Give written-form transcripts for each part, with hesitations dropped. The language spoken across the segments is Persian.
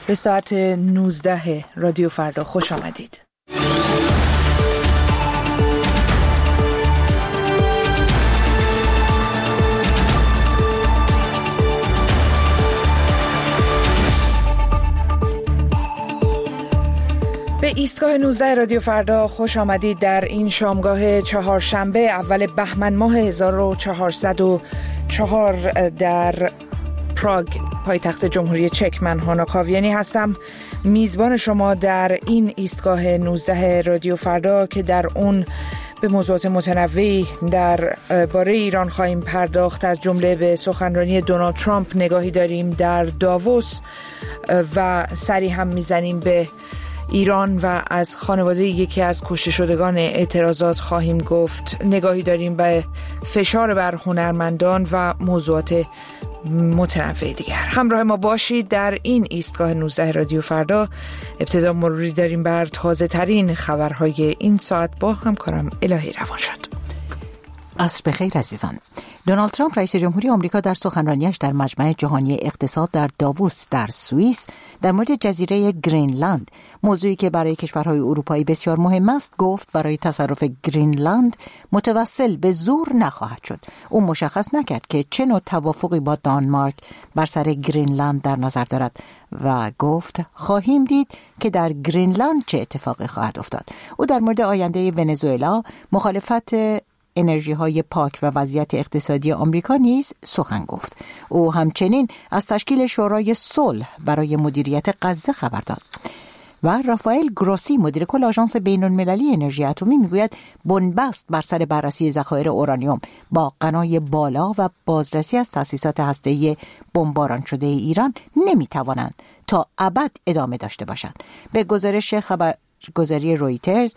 به ساعت 19 رادیو فردا خوش آمدید. به ایستگاه 19 رادیو فردا خوش آمدید. در این شامگاه چهارشنبه اول بهمن ماه 1404 در پراگ پایتخت جمهوری چک، من هانا کاویانی هستم، میزبان شما در این ایستگاه 19 رادیو فردا که در اون به موضوعات متنوعی در باره ایران خواهیم پرداخت، از جمله به سخنرانی دونالد ترامپ نگاهی داریم در داووس و سری هم میزنیم به ایران و از خانواده یکی از کشته شدگان اعتراضات خواهیم گفت، نگاهی داریم به فشار بر هنرمندان و موضوعات متنوع دیگر. همراه ما باشید در این ایستگاه 19 رادیو فردا. ابتدا مروری داریم بر تازه ترین خبرهای این ساعت با همکارم الهی روان شد. عصر بخیر عزیزان. دونالد ترامپ رئیس جمهوری آمریکا در سخنرانیش در مجمع جهانی اقتصاد در داووس در سوئیس در مورد جزیره گرینلند، موضوعی که برای کشورهای اروپایی بسیار مهم است، گفت برای تصرف گرینلند متوسل به زور نخواهد شد. او مشخص نکرد که چه نوع توافقی با دانمارک بر سر گرینلند در نظر دارد و گفت خواهیم دید که در گرینلند چه اتفاقی خواهد افتاد. او در مورد آینده ونزوئلا، مخالفت انرژی های پاک و وضعیت اقتصادی آمریکا نیز سخن گفت. او همچنین از تشکیل شورای صلح برای مدیریت غزه خبر داد. و رافائل گروسی، مدیر کل آژانس بین‌المللی انرژی اتمی، میگوید بنبست بر سر بررسی ذخایر اورانیوم با غنای بالا و بازرسی از تأسیسات هسته‌ای بمباران شده ایران نمیتوانند تا ابد ادامه داشته باشند. به گزارش خبرگزاری رویترز،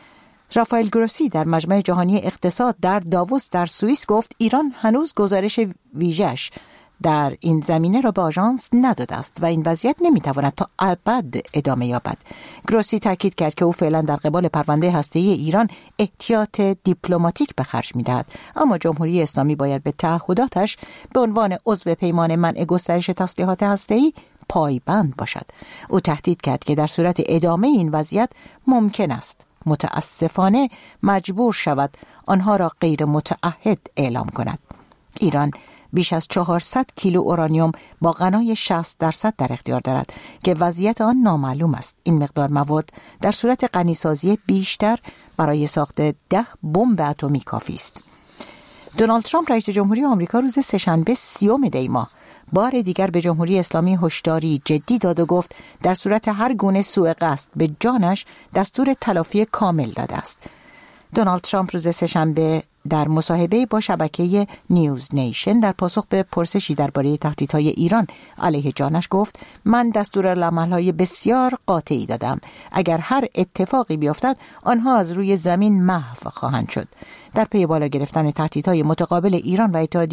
رافائل گروسی در مجمع جهانی اقتصاد در داووس در سوئیس گفت ایران هنوز گزارش ویژه‌اش در این زمینه را به آژانس نداده است و این وضعیت نمیتواند تا ابد ادامه یابد. گروسی تاکید کرد که او فعلا در قبال پرونده هسته‌ای ایران احتیاط دیپلماتیک به خرج می‌دهد، اما جمهوری اسلامی باید به تعهداتش به عنوان عضو پیمان منع گسترش تسلیحات هسته‌ای پایبند باشد. او تهدید کرد که در صورت ادامه این وضعیت ممکن است متاسفانه مجبور شود آنها را غیر متعهد اعلام کند. ایران بیش از 400 کیلو اورانیوم با غنای 60% در اختیار دارد که وضعیت آن نامعلوم است. این مقدار مواد در صورت غنیسازی بیشتر برای ساخت 10 بمب اتمی کافی است. دونالد ترامپ رئیس جمهوری آمریکا روز سه‌شنبه 30 دی ماه بار دیگر به جمهوری اسلامی هشداری جدی داد و گفت در صورت هر گونه سوء قصد به جانش دستور تلافی کامل داده است. دونالد ترامپ روز سه‌شنبه در مصاحبه با شبکه نیوز نیشن در پاسخ به پرسشی درباره تهدیدهای ایران علیه جانش گفت من دستورالعمل‌های بسیار قاطعی دادم. اگر هر اتفاقی بیفتد آنها از روی زمین محو خواهند شد. در پی بالا گرفتن تهدیدهای متقابل ایران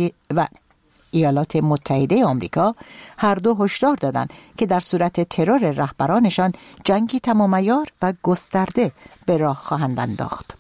و ایالات متحده آمریکا، هر دو هشدار دادند که در صورت ترور رهبرانشان جنگی تمام عیار و گسترده به راه خواهند انداخت.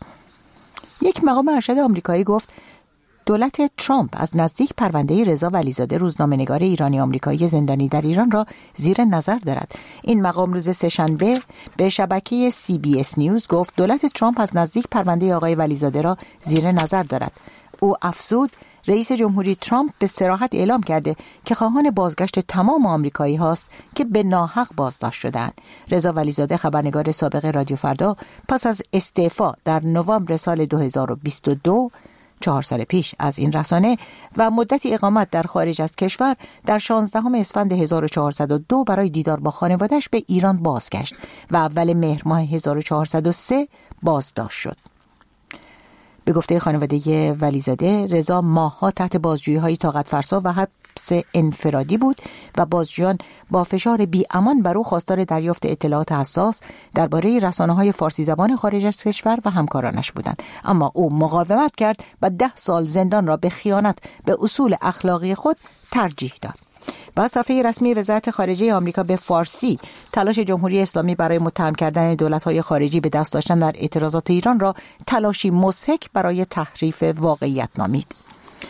یک مقام ارشد آمریکایی گفت دولت ترامپ از نزدیک پرونده رضا ولیزاده، روزنامه‌نگار ایرانی آمریکایی زندانی در ایران، را زیر نظر دارد. این مقام روز سه‌شنبه به شبکه CBS نیوز گفت دولت ترامپ از نزدیک پرونده آقای ولیزاده را زیر نظر دارد. او افزود رئیس جمهوری ترامپ به صراحت اعلام کرده که خواهان بازگشت تمام آمریکایی هاست که به ناحق بازداشت شدند. رضا ولیزاده، خبرنگار سابق رادیو فردا، پس از استعفا در نوامبر سال 2022، 4 سال پیش، از این رسانه و مدتی اقامت در خارج از کشور، در 16 اسفند 1402 برای دیدار با خانواده‌اش به ایران بازگشت و اول مهر ماه 1403 بازداشت شد. به گفته خانواده ولیزاده، رضا ماه‌ها تحت بازجویی‌های طاقت فرسا و حبس انفرادی بود و بازجویان با فشار بی‌امان بر او خواستار دریافت اطلاعات حساس درباره رسانه‌های فارسی زبان خارج از کشور و همکارانش بودند، اما او مقاومت کرد و 10 سال زندان را به خیانت به اصول اخلاقی خود ترجیح داد. با صفحه رسمی وزارت خارجه آمریکا به فارسی، تلاش جمهوری اسلامی برای متهم کردن دولت‌های خارجی به دست داشتن در اعتراضات ایران را تلاشی مضحک برای تحریف واقعیت نامید.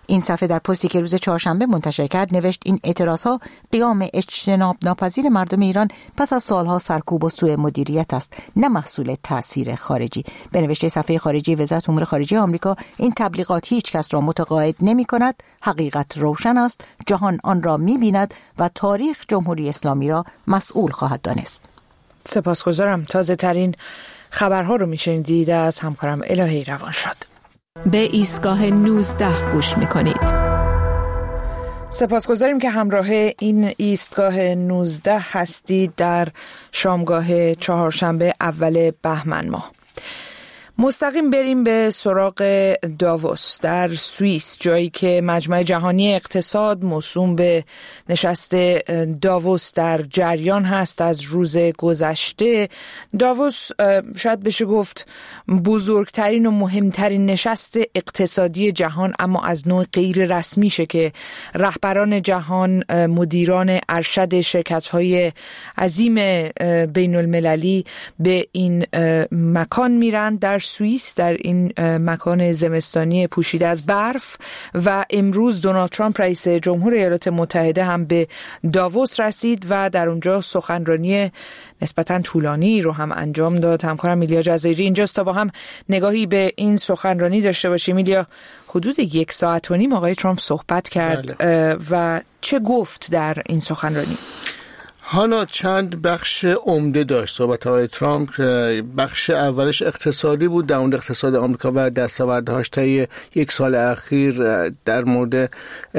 این صفحه در پستی که روز چهارشنبه منتشر کرد نوشت این اعتراضها قیام اجتناب ناپذیر مردم ایران پس از سالها سرکوب و سوء مدیریت است، نه محصول تاثیر خارجی. به نوشته صفحه خارجی وزارت امور خارجه آمریکا، این تبلیغات هیچ کس را متقاعد نمی کند، حقیقت روشن است، جهان آن را می بیند و تاریخ جمهوری اسلامی را مسئول خواهد دانست. سپاسگزارم. تازه ترین خبرها رو میشنیدید از همکارم الهی روانشاد. به ایستگاه 19 گوش میکنید. سپاسگزاریم که همراه این ایستگاه 19 هستید در شامگاه چهارشنبه اول بهمن ماه. مستقیم بریم به سراغ داووس در سوئیس، جایی که مجمع جهانی اقتصاد موسوم به نشست داووس در جریان هست از روز گذشته. داووس شاید بشه گفت بزرگترین و مهمترین نشست اقتصادی جهان، اما از نوع غیر رسمیشه که رهبران جهان، مدیران ارشد شرکت‌های عظیم بین المللی به این مکان میرن در سوئیس، در این مکان زمستانی پوشیده از برف. و امروز دونالد ترامپ رئیس جمهور ایالات متحده هم به داووس رسید و در اونجا سخنرانی نسبتاً طولانی رو هم انجام داد. همکارم میلیا جزایری اینجاست تا با هم نگاهی به این سخنرانی داشته باشیم. میلیا، حدود 1.5 ساعت آقای ترامپ صحبت کرد. بله. و چه گفت در این سخنرانی؟ هانا چند بخش عمده داشت صحبت آقای ترامپ. بخش اولش اقتصادی بود، در مورد اقتصاد آمریکا و دستاوردهاش طی 1 سال اخیر، در مورد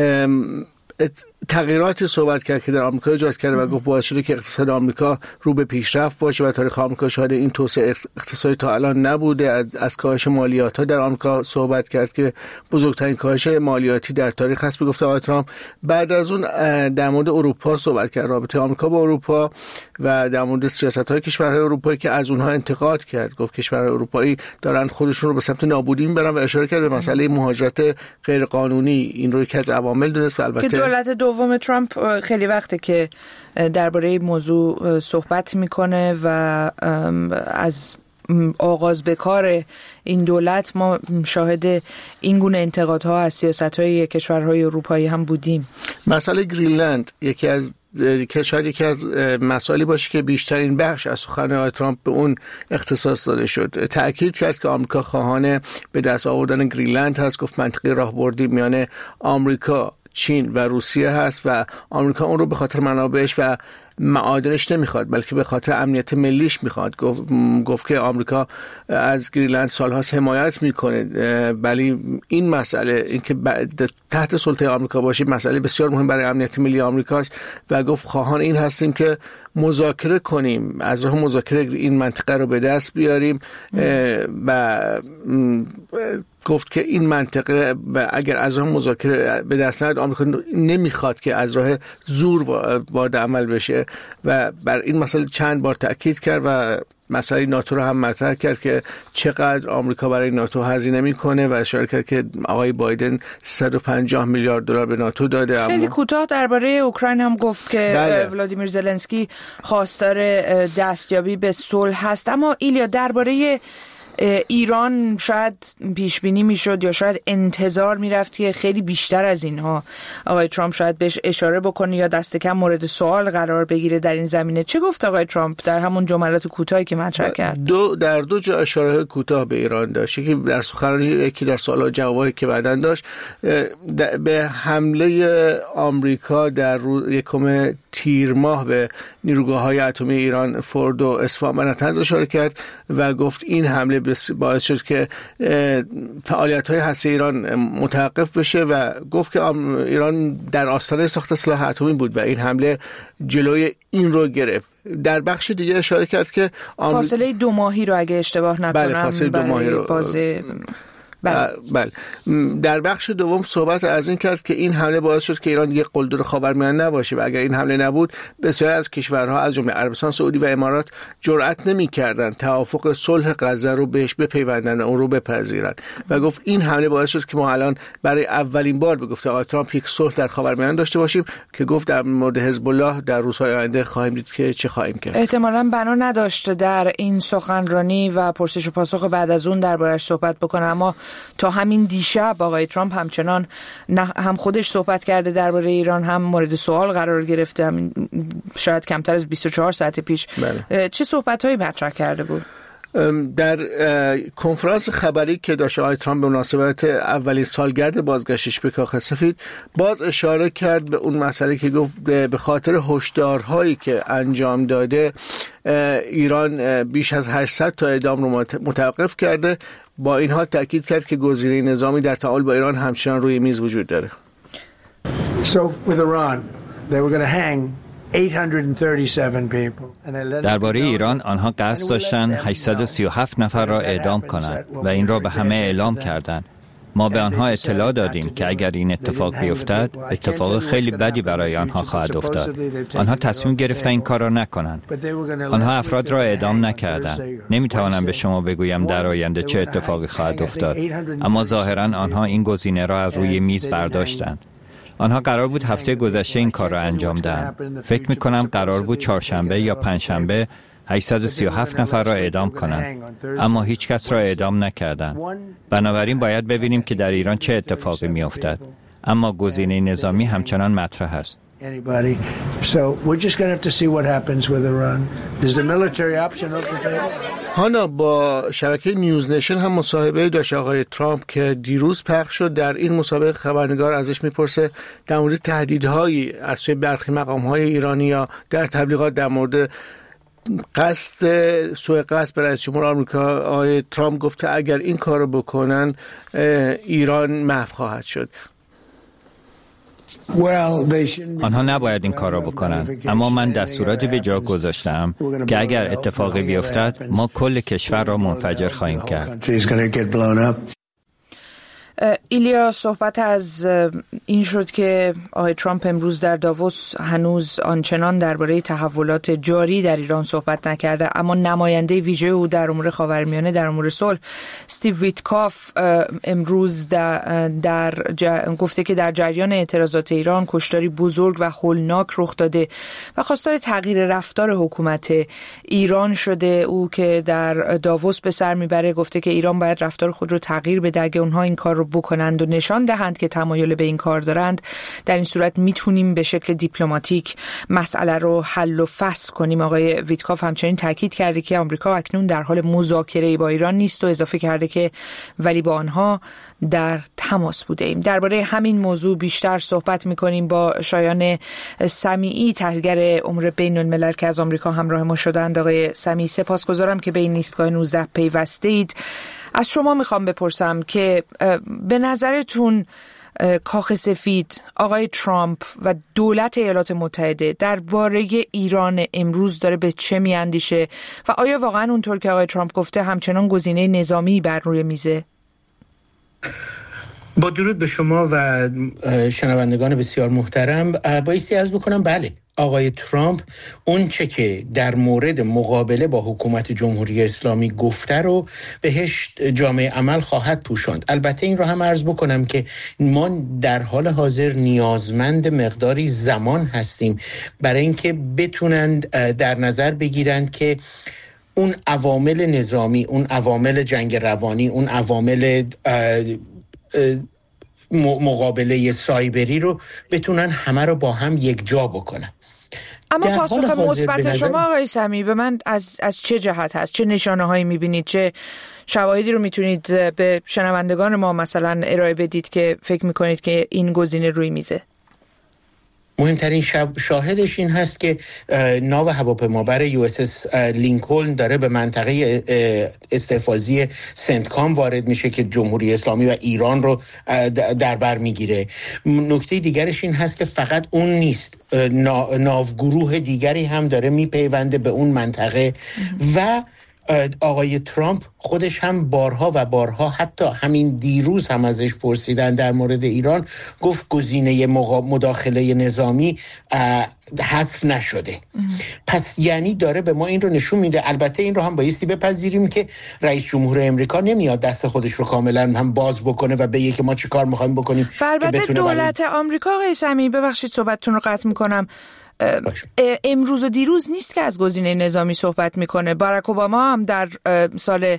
تغییراتی صحبت کرد که در آمریکا ایجاد کرده و گفت باعث شده که اقتصاد آمریکا رو به پیشرفت باشه و تاریخ آمریکا شاهد این توسعه اقتصادی تا الان نبوده. از کاهش مالیات‌ها در آمریکا صحبت کرد که بزرگترین کاهش مالیاتی در تاریخ هست، گفت آقای ترامپ. بعد از اون در مورد اروپا صحبت کرد، رابطه آمریکا با اروپا و در مورد سیاست‌های کشورهای اروپایی که از اونها انتقاد کرد. گفت کشورهای اروپایی دارن خودشون رو به سمت نابودی میبرن و اشاره کرد به مسئله مهاجرت غیر قانونی. این رو یکی از عوامل دونست و البته دولت دوم ترامپ خیلی وقته که درباره موضوع صحبت میکنه و از آغاز به کار این دولت ما شاهد این گونه انتقادها از سیاست‌های کشورهای اروپایی هم بودیم. مسئله گرینلند شاید یکی از مسائلی باشه که بیشترین بخش از سخن آقای ترامپ به اون اختصاص داده شد. تأکید کرد که آمریکا خواهان به دست آوردن گرینلند هست. گفت منطقه راهبردی میان آمریکا، چین و روسیه هست و آمریکا اون رو به خاطر منابعش و معادنش نمیخواد، بلکه به خاطر امنیت ملیش میخواد. گفت که آمریکا از گرینلند سالهاست حمایت میکنه، ولی این مسئله، اینکه تحت سلطه آمریکا باشه، مسئله بسیار مهم برای امنیت ملی آمریکاست و گفت خواهان این هستیم که مذاکره کنیم، از راه مذاکره این منطقه رو به دست بیاریم و گفت که این منطقه اگر از راه مذاکره به دست نیاد، آمریکا نمیخواد که از راه زور وارد عمل بشه و بر این مسئله چند بار تأکید کرد و مسئله ناتو رو هم مطرح کرد که چقدر آمریکا برای ناتو هزینه میکنه و اشاره کرد که آقای بایدن 150 میلیارد دلار به ناتو داده. خیلی کوتاه درباره اوکراین هم گفت که بله. ولادیمیر زلنسکی خواستار دستیابی به صلح هست. اما ایلیا، درباره ایران شاید پیش بینی میشد یا شاید انتظار میرفت که خیلی بیشتر از اینها آقای ترامپ شاید بهش اشاره بکنه یا دست کم مورد سوال قرار بگیره در این زمینه. چه گفت آقای ترامپ در همون جملات کوتاهی که مطرح کرد؟ در دو جا اشاره کوتاه به ایران داشت، یکی در سخنرانی، یکی در سوال و جوابی که بعداً داشت. به حمله آمریکا در یکم تیر ماه به نیروگاه‌های اتمی ایران فورد و اصفهان و نطنز اشاره کرد و گفت این حمله باعث شد که فعالیت‌های هسته‌ای ایران متوقف بشه و گفت که ایران در آستانه ساخت سلاح اتمی بود و این حمله جلوی این رو گرفت. در بخش دیگه اشاره کرد که فاصله 2 ماهی رو اگه اشتباه نکنم، بله، فاصله 2 ماهی رو بله. در بخش دوم صحبت از این کرد که این حمله باعث شد که ایران یک قلدر خاورمیانه نباشه و اگر این حمله نبود بسیاری از کشورها از جمله عربستان سعودی و امارات جرئت نمی‌کردند توافق صلح غزه رو بهش بپیوندن و اون رو بپذیرن و گفت این حمله باعث شد که ما الان برای اولین بار به گفته آقای ترامپ یک صلح در خاورمیانه داشته باشیم که گفت در مورد حزب الله در روزهای آینده خواهیم دید که چه خواهیم کرد. احتمالاً بنا نداشت در این سخنرانی و پرسش و پاسخ بعد از اون درباره‌اش صحبت بکنه، اما تا همین دیشب آقای ترامپ همچنان هم خودش صحبت کرده درباره ایران، هم مورد سوال قرار گرفته، همین شاید کمتر از 24 ساعت پیش. بله. چه صحبت‌هایی مطرح کرده بود؟ در کنفرانس خبری که داشت آقای ترامپ به مناسبت اولین سالگرد بازگشتش به کاخ سفید باز اشاره کرد به اون مسئله که گفت به خاطر هشدارهایی که انجام داده ایران بیش از 800 تا اعدام رو متوقف کرده. با این حال تاکید کرد که گزینه نظامی در تعامل با ایران همچنان روی میز وجود داره. So with Iran, they were going to hang درباره ایران آنها قصد داشتن 837 نفر را اعدام کنند و این را به همه اعلام کردند. ما به آنها اطلاع دادیم که اگر این اتفاق بیفتد اتفاق خیلی بدی برای آنها خواهد افتاد. آنها تصمیم گرفتن این کار را نکنند. آنها افراد را اعدام نکردند. نمیتوانم به شما بگویم در آینده چه اتفاقی خواهد افتاد، اما ظاهرا آنها این گزینه را از روی میز برداشتند. آنها قرار بود هفته گذشته این کار را انجام دهند. فکر می‌کنم قرار بود چهارشنبه یا پنجشنبه 837 نفر را اعدام کنند، اما هیچ کس را اعدام نکردند. بنابراین باید ببینیم که در ایران چه اتفاقی می‌افتد. اما گزینه نظامی همچنان مطرح است. هانا، با شبکه نیوز نشن هم مصاحبه داشت آقای ترامپ که دیروز پخش شد. در این مصاحبه خبرنگار ازش میپرسه در مورد تهدیدهایی از سوی برخی مقام‌های ایرانی‌ها در تبلیغات در مورد سوء قصد به رئیس جمهور آمریکا. آقای ترامپ گفته اگر این کارو بکنن ایران محو خواهد شد. آنها نباید این کار را بکنند، اما من دستوراتی به جا گذاشتم که اگر اتفاقی بیفتد ما کل کشور را منفجر خواهیم کرد. ایلیا، صحبت از این شد که آقای ترامپ امروز در داووس هنوز آنچنان درباره تحولات جاری در ایران صحبت نکرده، اما نماینده ویژه او در امور خاورمیانه، در امور صلح، استیو ویتکاف، امروز گفته که در جریان اعتراضات ایران کشتاری بزرگ و هولناک رخ داده و خواستار تغییر رفتار حکومت ایران شده. او که در داووس به سر میبره گفته که ایران باید رفتار خود رو تغییر بده. اگه اونها این کار رو بکنند و نشان دهند که تمایل به این کار دارند، در این صورت میتونیم به شکل دیپلماتیک مسئله رو حل و فصل کنیم. آقای ویتکاف همچنین تاکید کرده که آمریکا اکنون در حال مذاکره با ایران نیست و اضافه کرده که ولی با آنها در تماس بوده ایم. درباره همین موضوع بیشتر صحبت میکنیم با شایان سمیعی، تحلیلگر امور بین الملل که از آمریکا همراه ما شدند. آقای سمیعی، سپاسگزارم که به این ایستگاه 19 پیوسته اید. از شما میخوام بپرسم که به نظرتون کاخ سفید، آقای ترامپ و دولت ایالات متحده درباره ایران امروز داره به چه میاندیشه و آیا واقعا اونطور که آقای ترامپ گفته همچنان گزینه نظامی بر روی میزه؟ با درود به شما و شنوندگان بسیار محترم، بایستی عرض بکنم بله، آقای ترامپ اون چه که در مورد مقابله با حکومت جمهوری اسلامی گفته رو بهش جامعه عمل خواهد پوشاند. البته این رو هم عرض بکنم که ما در حال حاضر نیازمند مقداری زمان هستیم برای اینکه بتونند در نظر بگیرند که اون عوامل نظامی، اون عوامل جنگ روانی، اون عوامل مقابله سایبری رو بتونن همه رو با هم یک جا بکنن. اما پاسخ مثبت شما آقای سمیعی به من از چه جهت هست؟ چه نشانه هایی میبینید؟ چه شواهدی رو میتونید به شنوندگان ما مثلا ارائه بدید که فکر میکنید که این گزینه روی میزه؟ مهمترین شاهدش این هست که ناو هواپیمابر USS لینکلن داره به منطقه استحفاظی سنتکام وارد میشه که جمهوری اسلامی و ایران رو در بر میگیره. نکته دیگرش این هست که فقط اون نیست، ناوگروه دیگری هم داره میپیونده به اون منطقه و آقای ترامپ خودش هم بارها و بارها، حتی همین دیروز هم ازش پرسیدن در مورد ایران، گفت گزینه مداخله نظامی حذف نشده. پس یعنی داره به ما این رو نشون میده. البته این رو هم بایستی بپذیریم که رئیس جمهور امریکا نمیاد دست خودش رو کاملا هم باز بکنه و بگه که ما چی کار میخوایم بکنیم. البته دولت آمریکا، آقای سمیعی ببخشید صحبتتون رو قطع میکنم، امروز و دیروز نیست که از گزینه نظامی صحبت میکنه. باراک اوباما هم در سال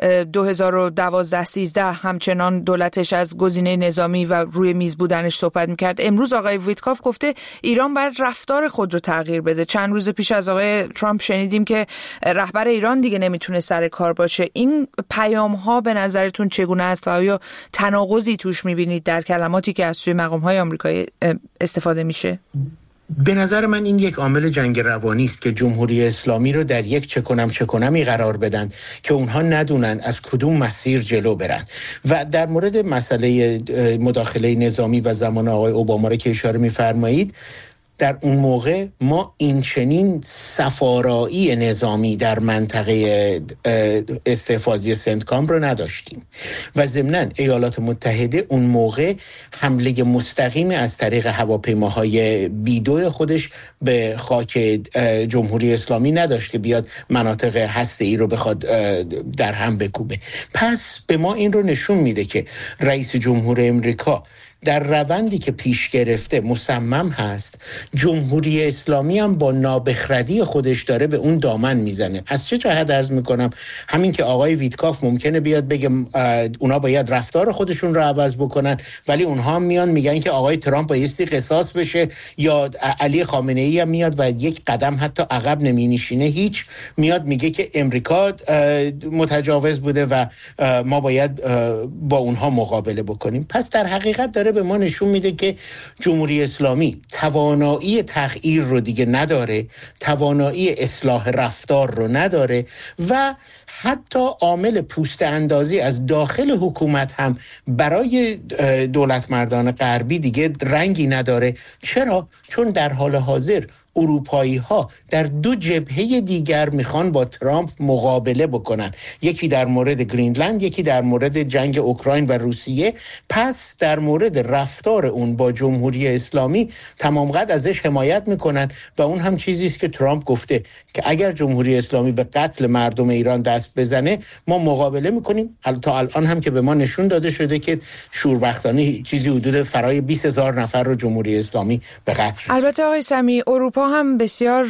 2012-13 همچنان دولتش از گزینه نظامی و روی میز بودنش صحبت میکرد. امروز آقای ویتکاف گفته ایران باید رفتار خود رو تغییر بده. چند روز پیش از آقای ترامپ شنیدیم که رهبر ایران دیگه نمیتونه سر کار باشه. این پیام ها به نظرتون چگونه است و آیا تناقضی توش میبینید در کلماتی که از سوی مقام های آمریکایی استفاده میشه؟ به نظر من این یک عامل جنگ روانی است که جمهوری اسلامی رو در یک چکنمی قرار بدن که اونها ندونن از کدوم مسیر جلو برن. و در مورد مسئله مداخله نظامی و زمان آقای اوباما رو که اشاره می‌فرمایید، در اون موقع ما این چنین سفارایی نظامی در منطقه استحفاظی سنتکام رو نداشتیم و ضمناً ایالات متحده اون موقع حمله مستقیم از طریق هواپیماهای B-2 خودش به خاک جمهوری اسلامی نداشت که بیاد مناطق هسته‌ای رو بخواد در هم بکوبه. پس به ما این رو نشون میده که رئیس جمهور امریکا در روندی که پیش گرفته مصمم هست. جمهوری اسلامی هم با نابخردی خودش داره به اون دامن میزنه. از چه جهت عرض میکنم؟ همین که آقای ویتکاف ممکنه بیاد بگه اونا باید رفتار خودشون رو عوض بکنن، ولی اونها هم میان میگن که آقای ترامپ بایستی قصاص بشه، یا علی خامنه ای هم میاد و یک قدم حتی عقب نمینشینه، هیچ میاد میگه که امریکا متجاوز بوده و ما باید با اونها مقابله بکنیم. پس در حقیقت داره به ما نشون میده که جمهوری اسلامی توانایی تغییر رو دیگه نداره، توانایی اصلاح رفتار رو نداره و حتی عامل پوست اندازی از داخل حکومت هم برای دولت مردان غربی دیگه رنگی نداره. چرا؟ چون در حال حاضر اروپایی ها در دو جبهه دیگر میخوان با ترامپ مقابله بکنن، یکی در مورد گرینلند، یکی در مورد جنگ اوکراین و روسیه. پس در مورد رفتار اون با جمهوری اسلامی تمام قد ازش حمایت میکنن و اون هم چیزی است که ترامپ گفته که اگر جمهوری اسلامی به قتل مردم ایران دست بزنه ما مقابله میکنیم. تا الان هم که به ما نشون داده شده که شوربختانه چیزی حدود فرای 20,000 نفر رو جمهوری اسلامی به قتل رسوند. البته آقای سمی، اروپا هم بسیار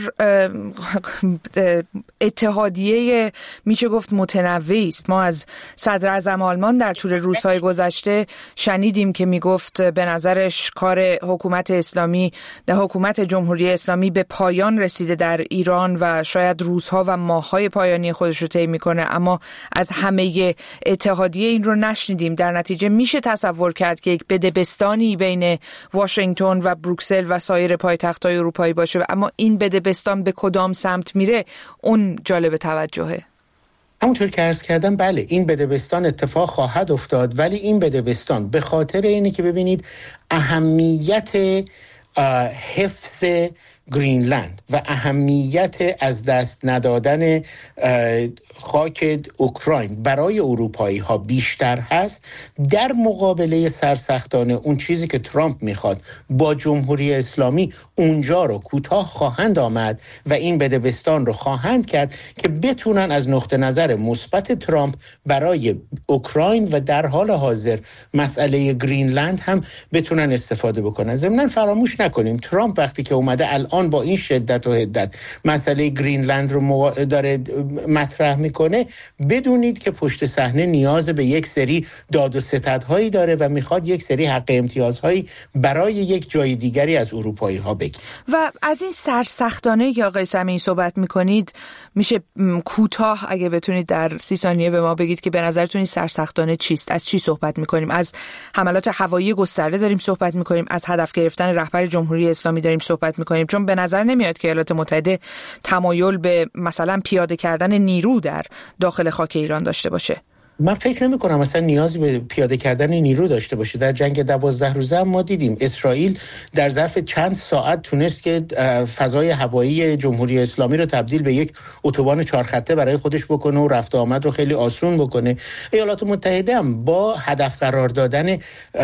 اتحادیه میشه گفت متنوعی است. ما از صدر اعظم آلمان در طول روزهای گذشته شنیدیم که میگفت به نظرش کار حکومت اسلامی، در حکومت جمهوری اسلامی به پایان رسیده در ایران و شاید روزها و ماههای پایانی خودش رو طی میکنه، اما از همه اتحادیه این رو نشنیدیم. در نتیجه میشه تصور کرد که یک بدبستانی بین واشنگتن و بروکسل و سایر پایتخت‌های اروپایی باشه، اما این بدبستان به کدام سمت میره اون جالب توجهه. همونطور که عرض کردم بله این بدبستان اتفاق خواهد افتاد، ولی این بدبستان به خاطر اینه که ببینید اهمیت حفظ گرینلند و اهمیت از دست ندادن خاک اوکراین برای اروپایی ها بیشتر هست، در مقابله سرسختانه اون چیزی که ترامپ میخواد با جمهوری اسلامی اونجا رو کوتاه خواهند آمد و این بدبستان رو خواهند کرد که بتونن از نقطه نظر مثبت ترامپ برای اوکراین و در حال حاضر مسئله گرینلند هم بتونن استفاده بکنن. ضمناً فراموش نکنیم ترامپ وقتی که اومده الان با این شدت و حدت مسئله گرینلند رو داره مطرح میکنه، بدونید که پشت صحنه نیاز به یک سری داد و ستدهایی داره و میخواد یک سری حق امتیازهایی برای یک جای دیگری از اروپایی ها بگیره. و از این سرسختانه که آقای سمیعی صحبت میکنید میشه کوتاه اگه بتونید در 30 ثانیه به ما بگید که به نظرتون این سرسختانه چیست؟ از چی صحبت میکنیم؟ از حملات هوایی گسترده داریم صحبت میکنیم؟ از هدف گرفتن رهبر جمهوری اسلامی داریم صحبت میکنیم؟ چون به نظر نمیاد که ایالات متحده تمایل به مثلا پیاده کردن نیرو در داخل خاک ایران داشته باشه. من فکر نمی کنم مثلا نیازی به پیاده کردن نیرو داشته باشه. در جنگ 12 روزه ما دیدیم اسرائیل در ظرف چند ساعت تونست که فضای هوایی جمهوری اسلامی رو تبدیل به یک اتوبان 4 خطه برای خودش بکنه و رفت و آمد رو خیلی آسون بکنه. ایالات متحده هم با هدف قرار دادن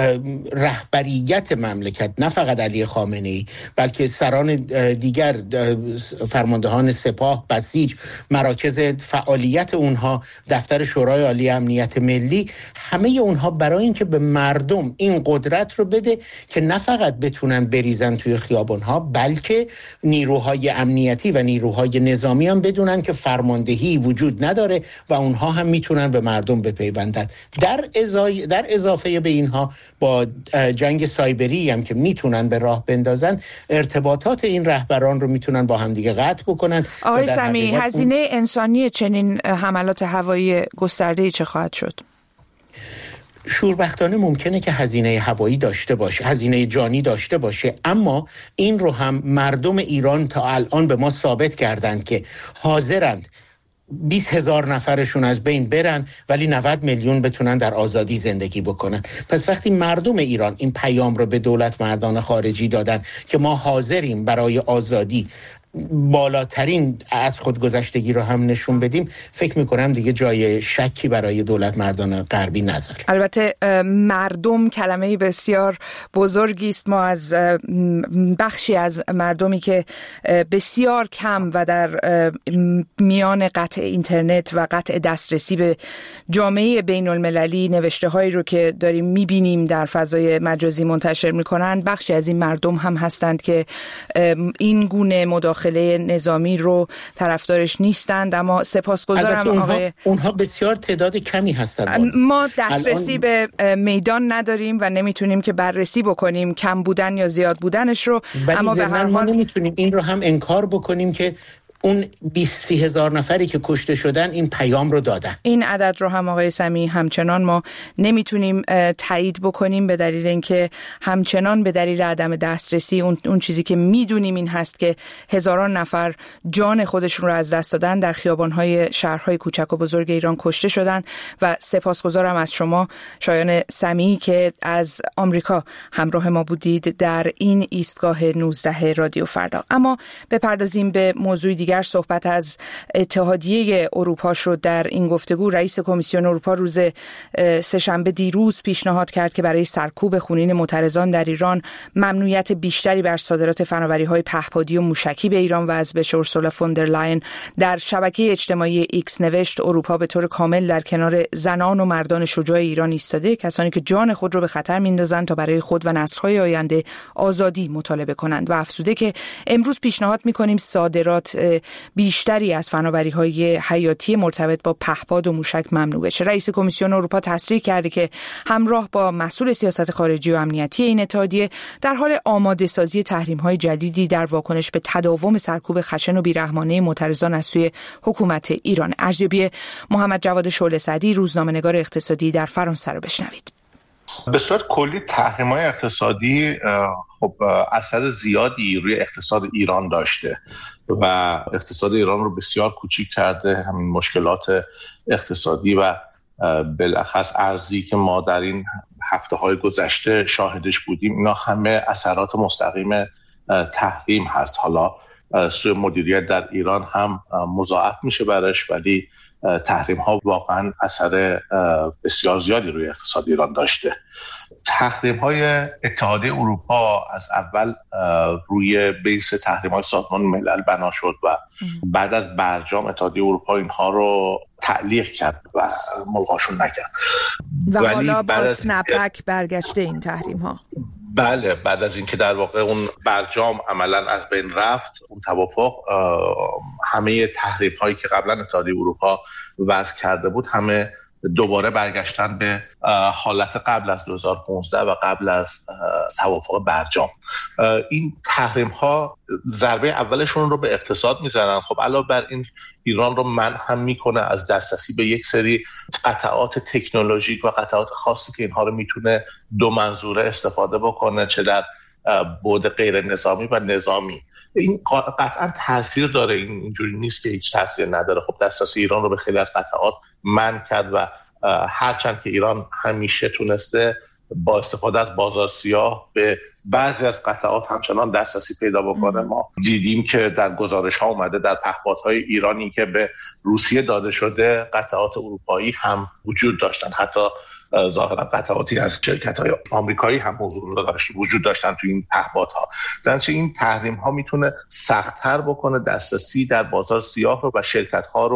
رهبریت مملکت، نه فقط علی خامنه ای بلکه سران دیگر، فرماندهان سپاه، بسیج، مراکز فعالیت اونها، دفتر شورای عالی امنیت ملی، همه اونها برای اینکه به مردم این قدرت رو بده که نه فقط بتونن بریزن توی خیابان‌ها، بلکه نیروهای امنیتی و نیروهای نظامی هم بدونن که فرماندهی وجود نداره و اونها هم میتونن به مردم بپیوندن. در اضافه به اینها با جنگ سایبری هم که میتونن به راه بندازن، ارتباطات این رهبران رو میتونن با هم دیگه قطع بکنن. آقای سمیعی، هزینه انسانی چنین حملات هوایی گسترده چه خواهد شد؟ شوربختانه ممکنه که هزینه هوایی داشته باشه، هزینه جانی داشته باشه، اما این رو هم مردم ایران تا الان به ما ثابت کردند که حاضرند 20,000 نفرشون از بین برن ولی 90 میلیون بتونن در آزادی زندگی بکنن. پس وقتی مردم ایران این پیام رو به دولت مردان خارجی دادن که ما حاضریم برای آزادی بالاترین از خودگذشتگی رو هم نشون بدیم، فکر میکنم دیگه جای شکی برای دولت مردان غربی نذاره. البته مردم کلمه بسیار بزرگی است. ما از بخشی از مردمی که بسیار کم و در میان قطع اینترنت و قطع دسترسی به جامعه بین المللی نوشته هایی رو که داریم میبینیم در فضای مجازی منتشر میکنن، بخشی از این مردم هم هستند که این گونه مداخله نظامی رو طرفدارش نیستند. اما سپاسگزارم آقای اونها بسیار تعداد کمی هستند. ما دسترسی به میدان نداریم و نمیتونیم که بررسی بکنیم کم بودن یا زیاد بودنش رو، اما به هر حال نمیتونیم این رو هم انکار بکنیم که اون 20,000 نفری که کشته شدن این پیام رو دادن. این عدد رو هم آقای سمیعی همچنان ما نمیتونیم تایید بکنیم، به دلیل اینکه همچنان به دلیل عدم دسترسی اون چیزی که میدونیم این هست که هزاران نفر جان خودشون رو از دست دادن، در خیابان‌های شهرهای کوچک و بزرگ ایران کشته شدن. و سپاسگزارم از شما شایان سمیعی که از آمریکا همراه ما بودید در این ایستگاه 19 رادیو فردا. اما بپردازیم به موضوع دیگر. صحبت از اتحادیه اروپا شد در این گفتگو. رئیس کمیسیون اروپا روز سه‌شنبه دیروز پیشنهاد کرد که برای سرکوب خونین معترضان در ایران ممنوعیت بیشتری بر صادرات فناوری‌های پهپادی و موشکی به ایران وضع بشه. اورسولا فون در لاین در شبکه اجتماعی ایکس نوشت اروپا به طور کامل در کنار زنان و مردان شجاع ایران ایستاده، کسانی که جان خود را به خطر میندازند تا برای خود و نسل‌های آینده آزادی مطالبه کنند. و افزوده که امروز پیشنهاد می‌کنیم صادرات بیشتری از فناوری‌های حیاتی مرتبط با پهپاد و موشک ممنوع بشه. رئیس کمیسیون اروپا تصریح کرده که همراه با مسئول سیاست خارجی و امنیتی این اتحادیه در حال آماده سازی تحریم‌های جدیدی در واکنش به تداوم سرکوب خشن و بیرحمانه معترضان از سوی حکومت ایران. ارزیابی محمد جواد شعله سعدی، روزنامه‌نگار اقتصادی در فرانسه رو بشنوید. به صورت کلی تحریم‌های اقتصادی خب اثر زیادی روی اقتصاد ایران داشته و اقتصاد ایران رو بسیار کوچیک کرده. همین مشکلات اقتصادی و بالاخص ارزی که ما در این هفته‌های گذشته شاهدش بودیم، اینا همه اثرات مستقیم تحریم هست. حالا سوء مدیریت در ایران هم مضاعف میشه برش، ولی تحریم ها واقعا اثر بسیار زیادی روی اقتصاد ایران داشته. تحریم های اتحادیه اروپا از اول روی بیس تحریم های سازمان ملل بنا شد و بعد از برجام اتحادیه اروپا اینها رو تعلیق کرد و ملغاشون نکرد. و حالا با اسنپ بک برگشته این تحریم ها. بله، بعد از اینکه در واقع اون برجام عملاً از بین رفت، اون توافق، همه تحریم هایی که قبلا اتحادیه اروپا وضع کرده بود همه دوباره برگشتن به حالت قبل از 2015 و قبل از توافق برجام. این تحریم ها ضربه اولشون رو به اقتصاد میزنن. خب علاوه بر این ایران رو منع هم میکنه از دسترسی به یک سری قطعات تکنولوژیک و قطعات خاصی که اینها رو میتونه دو منظوره استفاده بکنه، چه در بعد غیر نظامی و نظامی. این قطعا تاثیر داره، اینجوری نیست که هیچ تاثیر نداره. خب دسترسی ایران رو به خیلی از قطعات منع کرد و هرچند که ایران همیشه تونسته با استفاده از بازار سیاه به بعضی از قطعات همچنان دسترسی پیدا بکنه. ما دیدیم که در گزارش ها اومده در پهپادهای ایرانی که به روسیه داده شده قطعات اروپایی هم وجود داشتن، حتی ظاهرا قطعاتی از شرکت‌های آمریکایی هم وجود داشتن تو این پهپادها. درنچه این تحریم ها میتونه سخت‌تر بکنه دسترسی در بازار سیاه رو و شرکت‌ها رو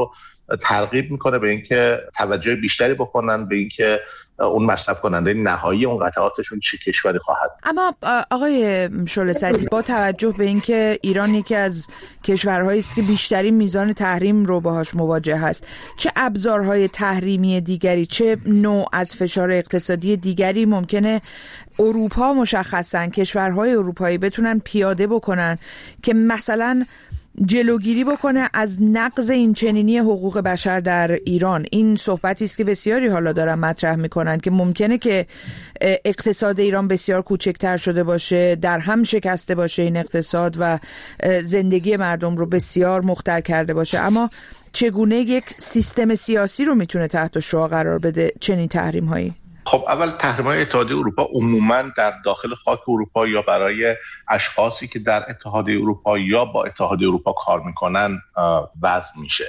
ترغیب میکنه به اینکه توجه بیشتری بکنن به اینکه اون مصرف کننده نهایی اون قطعاتشون چه کشوری خواهد. اما آقای شعله سعدی، با توجه به اینکه ایران یکی از کشورهایی است که بیشترین میزان تحریم رو باهاش مواجه هست، چه ابزارهای تحریمی دیگری، چه نوع از فشار اقتصادی دیگری ممکنه اروپا مشخصاً کشورهای اروپایی بتونن پیاده بکنن که مثلا جلوگیری بکنه از نقض این چنینی حقوق بشر در ایران؟ این صحبتی است که بسیاری حالا دارن مطرح میکنن که ممکنه که اقتصاد ایران بسیار کوچکتر شده باشه، در هم شکسته باشه این اقتصاد و زندگی مردم رو بسیار مختل کرده باشه، اما چگونه یک سیستم سیاسی رو میتونه تحت شعاع قرار بده چنین تحریم هایی؟ خب اول تحریم‌های اتحادیه اروپا عموماً در داخل خاک اروپا یا برای اشخاصی که در اتحادیه اروپا یا با اتحادیه اروپا کار میکنن وضع میشه.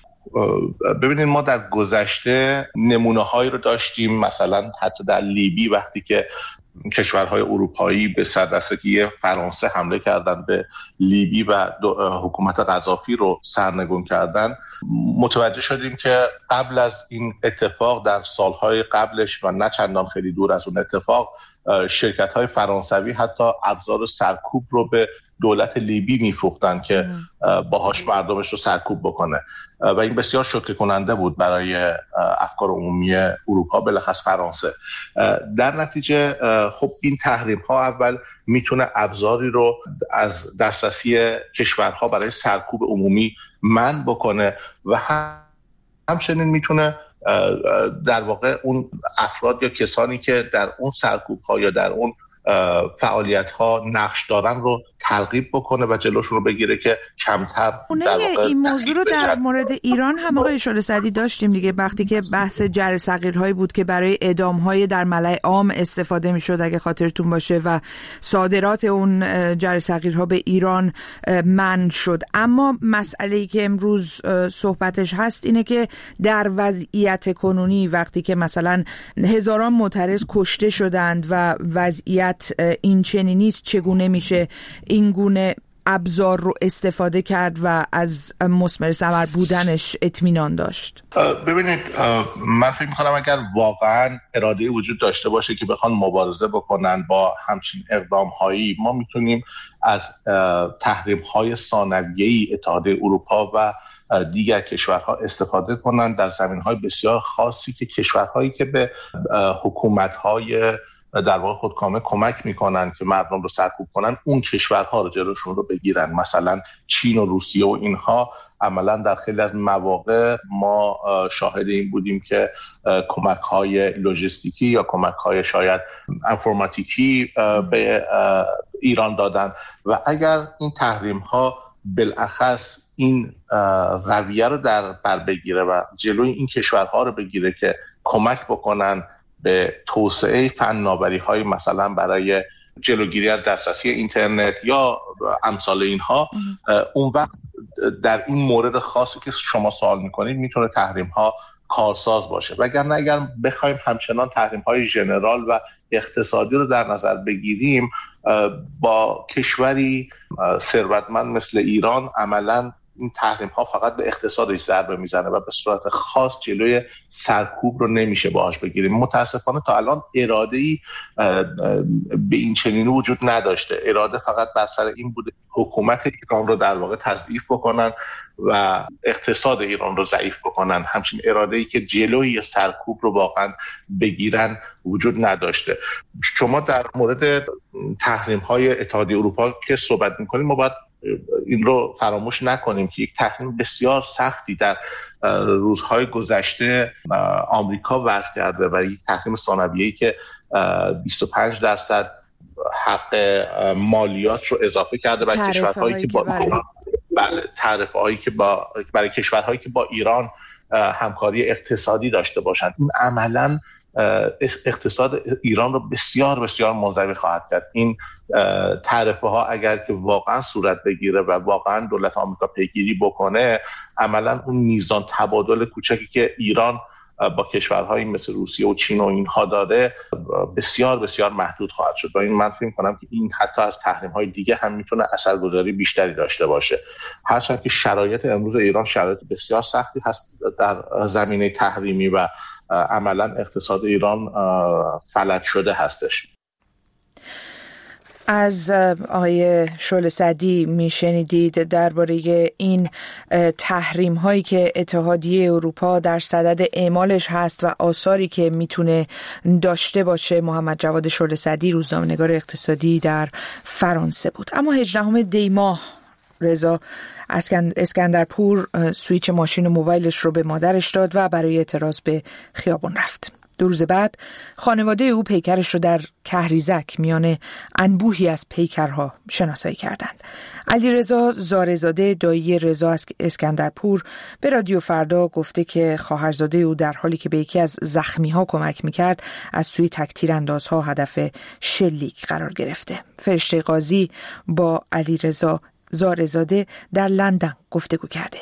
ببینید ما در گذشته نمونه‌هایی رو داشتیم، مثلا حتی در لیبی وقتی که کشورهای اروپایی به سردستگی فرانسه حمله کردن به لیبی و حکومت قذافی رو سرنگون کردن، متوجه شدیم که قبل از این اتفاق در سالهای قبلش و نه چندان خیلی دور از اون اتفاق، شرکت‌های فرانسوی حتی ابزار سرکوب رو به دولت لیبی میفروختن که باهاش مردمش رو سرکوب بکنه و این بسیار شوکه کننده بود برای افکار عمومی اروپا، بالاخص فرانسه. در نتیجه خب این تحریم ها اول میتونه ابزاری رو از دسترسی کشورها برای سرکوب عمومی منع بکنه و همچنین میتونه در واقع اون افراد یا کسانی که در اون سرکوب ها یا در اون فعالیت ها نقش دارن رو ترغیب بکنه و جلوشون رو بگیره که کمتر در واقع این موضوع رو در مورد ایران هم آقای شعله سعدی داشتیم دیگه، وقتی که بحث جر صغیرهایی بود که برای اعدام‌های در ملأ عام استفاده می‌شد اگه خاطرتون باشه و صادرات اون جر صغیرها به ایران منع شد. اما مسئله‌ای که امروز صحبتش هست اینه که در وضعیت کنونی وقتی که مثلا هزاران معترض کشته شدند و وضعیت این چنینی است، چگونه میشه این گونه ابزار رو استفاده کرد و از مثمر ثمر بودنش اطمینان داشت؟ ببینید من فکر می‌کنم اگر واقعا اراده وجود داشته باشه که بخوان مبارزه بکنن با همچین اقدام‌هایی، ما میتونیم از تحریم‌های ثانویه‌ای اتحادیه اروپا و دیگر کشورها استفاده کنن در زمینه‌های بسیار خاصی که کشورهایی که به حکومت‌های در واقع خودکامه کمک میکنن که مردم رو سرکوب کنن، اون کشورها رو جلوشون رو بگیرن. مثلا چین و روسیه و اینها عملا در خیلی از مواقع ما شاهد این بودیم که کمک‌های لوجستیکی یا کمک‌های شاید انفرماتیکی به ایران دادن و اگر این تحریم‌ها بالاخص این رویه رو در بر بگیره و جلوی این کشورها رو بگیره که کمک بکنن به توسعه فناوری‌های مثلا برای جلوگیری از دسترسی اینترنت یا امثال اینها، اون وقت در این مورد خاصی که شما سوال میکنید میتونه تحریم‌ها کارساز باشه. وگرنه اگر بخوایم همچنان تحریم‌های ژنرال و اقتصادی رو در نظر بگیریم، با کشوری ثروتمند مثل ایران عملاً این تحریم ها فقط به اقتصادش ضربه میزنه و به صورت خاص جلوی سرکوب رو نمیشه باهاش بگیریم. متاسفانه تا الان اراده‌ای به این چنینی وجود نداشته. اراده فقط بر سر این بوده حکومت ایران رو در واقع تضعیف بکنن و اقتصاد ایران رو ضعیف بکنن. همچین اراده‌ای که جلوی سرکوب رو واقعا بگیرن وجود نداشته. شما در مورد تحریم های اتحادیه اروپا که صحبت میکنید، ما باید این رو فراموش نکنیم که یک تحریم بسیار سختی در روزهای گذشته آمریکا وضع کرده و یک تحریم ثانویه‌ای که 25% حق مالیات رو اضافه کرده برای کشورهایی که تعرفه‌هایی که برای کشورهایی که با ایران همکاری اقتصادی داشته باشند. این عملاً اقتصاد ایران رو بسیار بسیار منزوی خواهد کرد. این تعرفه ها اگر که واقعا صورت بگیره و واقعا دولت آمریکا پیگیری بکنه، عملا اون میزان تبادل کوچکی که ایران با کشورهایی مثل روسیه و چین و اینها داره بسیار بسیار محدود خواهد شد. و این من فکر می‌کنم که این حتی از تحریم‌های دیگه هم میتونه اثرگذاری بیشتری داشته باشه. هرچند که شرایط امروز ایران شرایط بسیار سختی هست در زمینه تحریمی و عملا اقتصاد ایران فلج شده هستش. از آقای شعله سعدی میشنیدید درباره این تحریم هایی که اتحادیه اروپا در صدد اعمالش هست و آثاری که میتونه داشته باشه. محمد جواد شعله سعدی، روزنامه‌نگار اقتصادی در فرانسه بود. اما 18 دی ماه رضا اسکندرپور سویچ ماشین و موبایلش رو به مادرش داد و برای اعتراض به خیابان رفت. 2 روز بعد خانواده او پیکرش رو در کهریزک میان انبوهی از پیکرها شناسایی کردند. علیرضا زارزاده، دایی رضا اسکندرپور، به رادیو فردا گفته که خواهرزاده او در حالی که به یکی از زخمی‌ها کمک میکرد از سوی تک‌تیراندازها هدف شلیک قرار گرفته. فرشته قاضی با علیرضا زارزاده در لندن گفتگو کرده.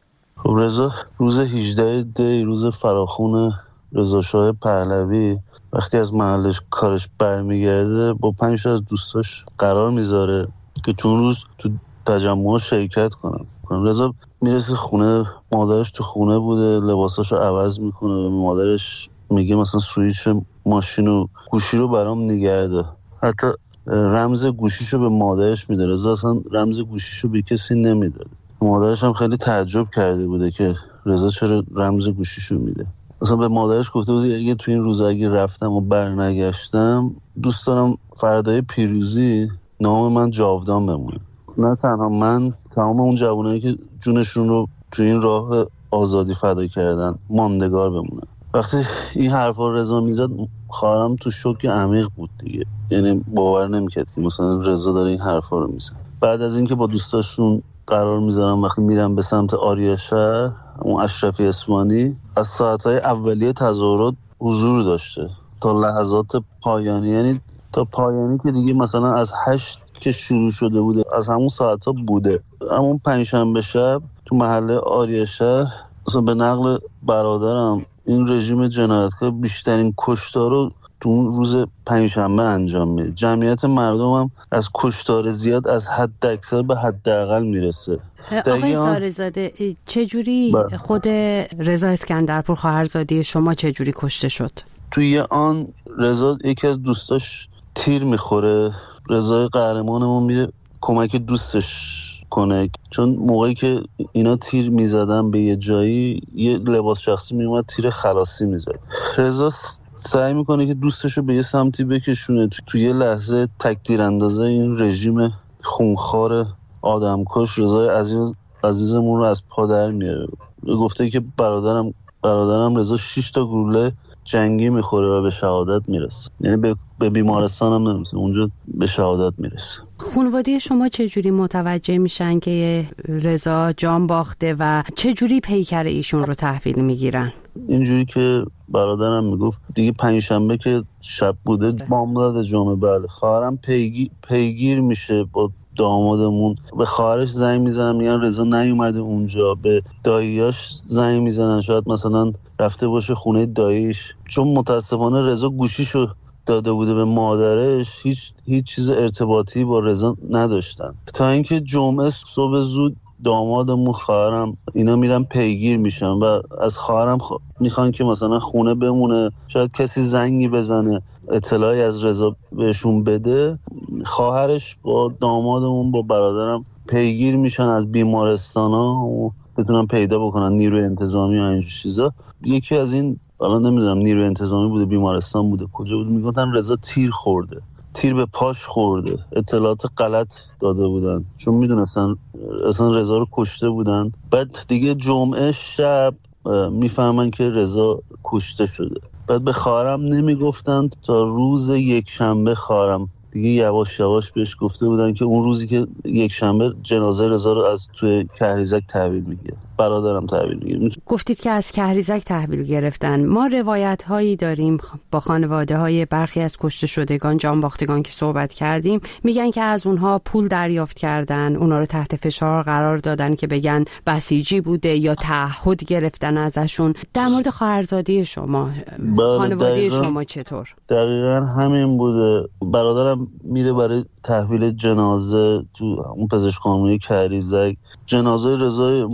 خب رضا روز 18 دی، روز فراخون رضا شاه پهلوی، وقتی از محلش کارش برمیگرده با 5 تا از دوستاش قرار میذاره که تو اون روز تو تجمع شرکت کنن. رضا میرسه خونه، مادرش تو خونه بوده، لباساشو عوض میکنه، به مادرش میگه مثلا سویچ ماشین و گوشی رو برام نگرده. حتی رمز گوشیشو به مادرش میده. رضا اصلا رمز گوشیشو به کسی نمیداد. مادرش هم خیلی تعجب کرده بوده که رضا چرا رمز گوشیشو میده. اصلا به مادرش گفته بود اگه تو این روزا اگه رفتم و برنگشتم دوست دارم فردای پیروزی نام من جاودان بمونه. نه تنها من، تمام اون جوانایی که جونشون رو تو این راه آزادی فدا کردن ماندگار بمونه. وقتی این حرفا رضا میزد خواهرم تو شوک عمیق بود دیگه، یعنی باور نمیکرد که مثلا رضا داره این حرفا رو میزنه. بعد از اینکه با دوستاشون قرار میذارم وقتی میرم به سمت آریاشهر، اون اشرفی اسوانی از ساعتهای اولیه تظاهرات حضور داشته تا لحظات پایانی، یعنی تا پایانی که دیگه مثلا از 8 که شروع شده بوده از همون ساعتها بوده. همون پنجشنبه شب تو محله آریاشهر مثلا به نقل برادرم این رژیم جنایتکار بیشترین کشتار رو تو اون روز پنجشنبه انجام میده. جمعیت مردم هم از کشتار زیاد از حد اکثر به حداقل میرسه. آقای زارزاده، چجوری خود رضا اسکندرپور خواهرزاده شما چجوری کشته شد؟ توی آن رضا یکی از دوستاش تیر میخوره، رضا قهرمانمون میره کمک دوستش کنه، چون موقعی که اینا تیر میزدن به یه جایی یه لباس شخصی میومد تیر خلاصی میزد. رضا سعی میکنه که دوستشو به یه سمتی بکشونه، تو یه لحظه تک‌تیر اندازه این رژیم خونخوار آدمکش رضا عزیزمون رو از پا در میاره. گفته که برادرم رضا 6 تا گلوله جنگی میخوره و به شهادت میرسه، یعنی به بیمارستان هم نمیرسه، اونجا به شهادت میرسه. خانواده شما چجوری متوجه میشن که رضا جان باخته و چجوری پیکر ایشون رو تحویل میگیرن؟ اینجوری که برادرم میگفت دیگه پنجشنبه که شب بوده بامداد جمعه، بله خواهرم پیگیر میشه با دامادمون، به خواهرش زنگ میزنن میگن رضا نیومده اونجا، به داییاش زنگ میزنن شاید مثلا رفته باشه خونه داییش، چون متاسفانه رضا گوشیشو داده بوده به مادرش، هیچ چیز ارتباطی با رضا نداشتن. تا اینکه جمعه صبح زود دامادمون خواهرم اینا میرن پیگیر میشن و از خواهرم میخوان که مثلا خونه بمونه، شاید کسی زنگی بزنه اطلاعی از رضا بهشون بده. خواهرش با دامادمون با برادرم پیگیر میشن از بیمارستانا و بتونن پیدا بکنن نیروی انتظامی و اینجور چیزا. یکی از این الان نمیدونم نیروی انتظامی بوده بیمارستان بوده کجا بود، میگفتن رضا تیر خورده، تیر به پاش خورده، اطلاعات غلط داده بودن چون میدونستن اصلا رضا رو کشته بودن. بعد دیگه جمعه شب میفهمن که رضا کشته شده. بعد به خواهرم نمیگفتن تا روز یکشنبه خواهرم دیگه یواش یواش بهش گفته بودن که اون روزی که یکشنبه جنازه رضا رو از توی کهریزک تحویل میگیره، برادرم تحویل میگیره. گفتید که از کهریزک تحویل گرفتن. ما روایت هایی داریم با خانواده های برخی از کشته شدگان جان باختگان که صحبت کردیم، میگن که از اونها پول دریافت کردن، اونا رو تحت فشار قرار دادن که بگن بسیجی بوده یا تعهد گرفتن ازشون. در مورد خواهرزاده شما خانواده شما چطور؟ دقیقاً همین بوده. برادرم میره برای تحویل جنازه تو اون پزشکخانه کهریزک. جنازه رضا ما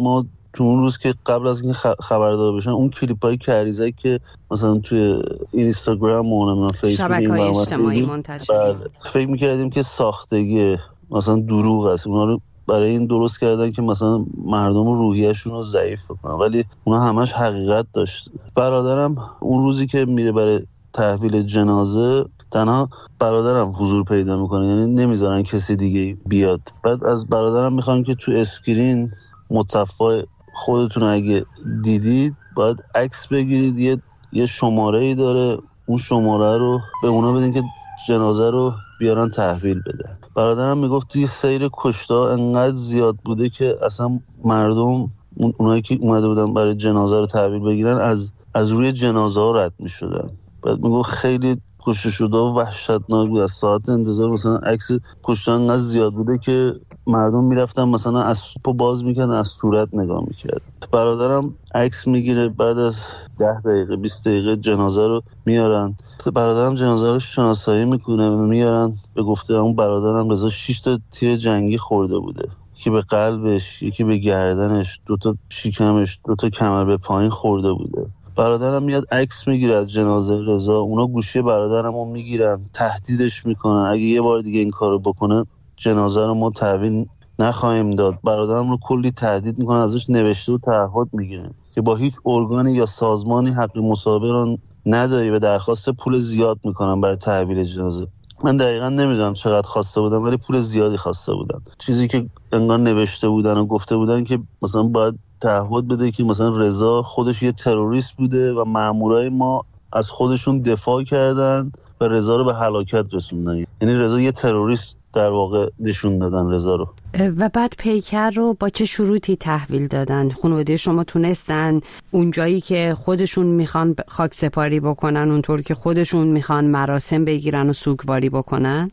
تو اون روز که قبل از اینکه خبردار بشن اون کلیپای کریزک که مثلا توی اینستاگرام و فیسبوک شبکه‌های اجتماعی منتشر فکر می‌کردیم که ساختگی مثلا دروغ است، اونا رو برای این درست کردن که مثلا مردم روحیه‌شون رو ضعیف کنن، ولی اونا همش حقیقت داشت. برادرم اون روزی که میره برای تحویل جنازه تنها برادرم حضور پیدا میکنه، یعنی نمیذارن کسی دیگه بیاد. بعد از برادرم میخوان که تو اسکرین متصفح خودتون اگه دیدید باید عکس بگیرید، یه شماره‌ای داره، اون شماره رو به اونا بدین که جنازه رو بیارن تحویل بده. برادرم میگفت توی سیر کشتا انقدر زیاد بوده که اصلا مردم اونایی که اومده بودن برای جنازه رو تحویل بگیرن از روی جنازه ها رد میشدن. بعد میگفت خیلی کشته شده و وحشتناک بود. از ساعت انتظار مثلا عکس کشته انقدر زیاد بوده که مردم میرفتن مثلا از سوپو باز میکردن، از صورت نگاه میکرد. برادرم عکس میگیره، بعد از 10 دقیقه 20 دقیقه جنازه رو میارن. برادرم جنازه رو شناسایی میکنه و میارن. به گفته اون برادرم رضا 6 تا تیر جنگی خورده بوده، یکی به قلبش، یکی به گردنش، 2 تا شکمش، 2 تا کمر به پایین خورده بوده. برادرم میاد عکس میگیره از جنازه رضا، اونا گوشی برادرمو میگیرن، تهدیدش میکنن اگه یه بار دیگه این کارو بکنه جنازه رو ما تحویل نخواهیم داد. برادرم رو کلی تهدید میکنن، ازش نوشته و تعهد میگیرن که با هیچ ارگانی یا سازمانی حق مصاحبه رو نداری و درخواست پول زیاد میکنن برای تحویل جنازه. من دقیقا نمیدونم چقدر خواسته بودن ولی پول زیادی خواسته بودن، چیزی که انگار نوشته بودن و گفته بودن که مثلا باید تعهد بده که مثلا رضا خودش یه تروریست بوده و مامورای ما از خودشون دفاع کردن و رضا رو به هلاکت رسوندن. یعنی رضا یه تروریست در واقع نشون دادن رضا رو. و بعد پیکر رو با چه شروطی تحویل دادن؟ خانواده شما تونستن اون جایی که خودشون میخوان خاک سپاری بکنن اونطور که خودشون میخوان مراسم بگیرن و سوگواری بکنن؟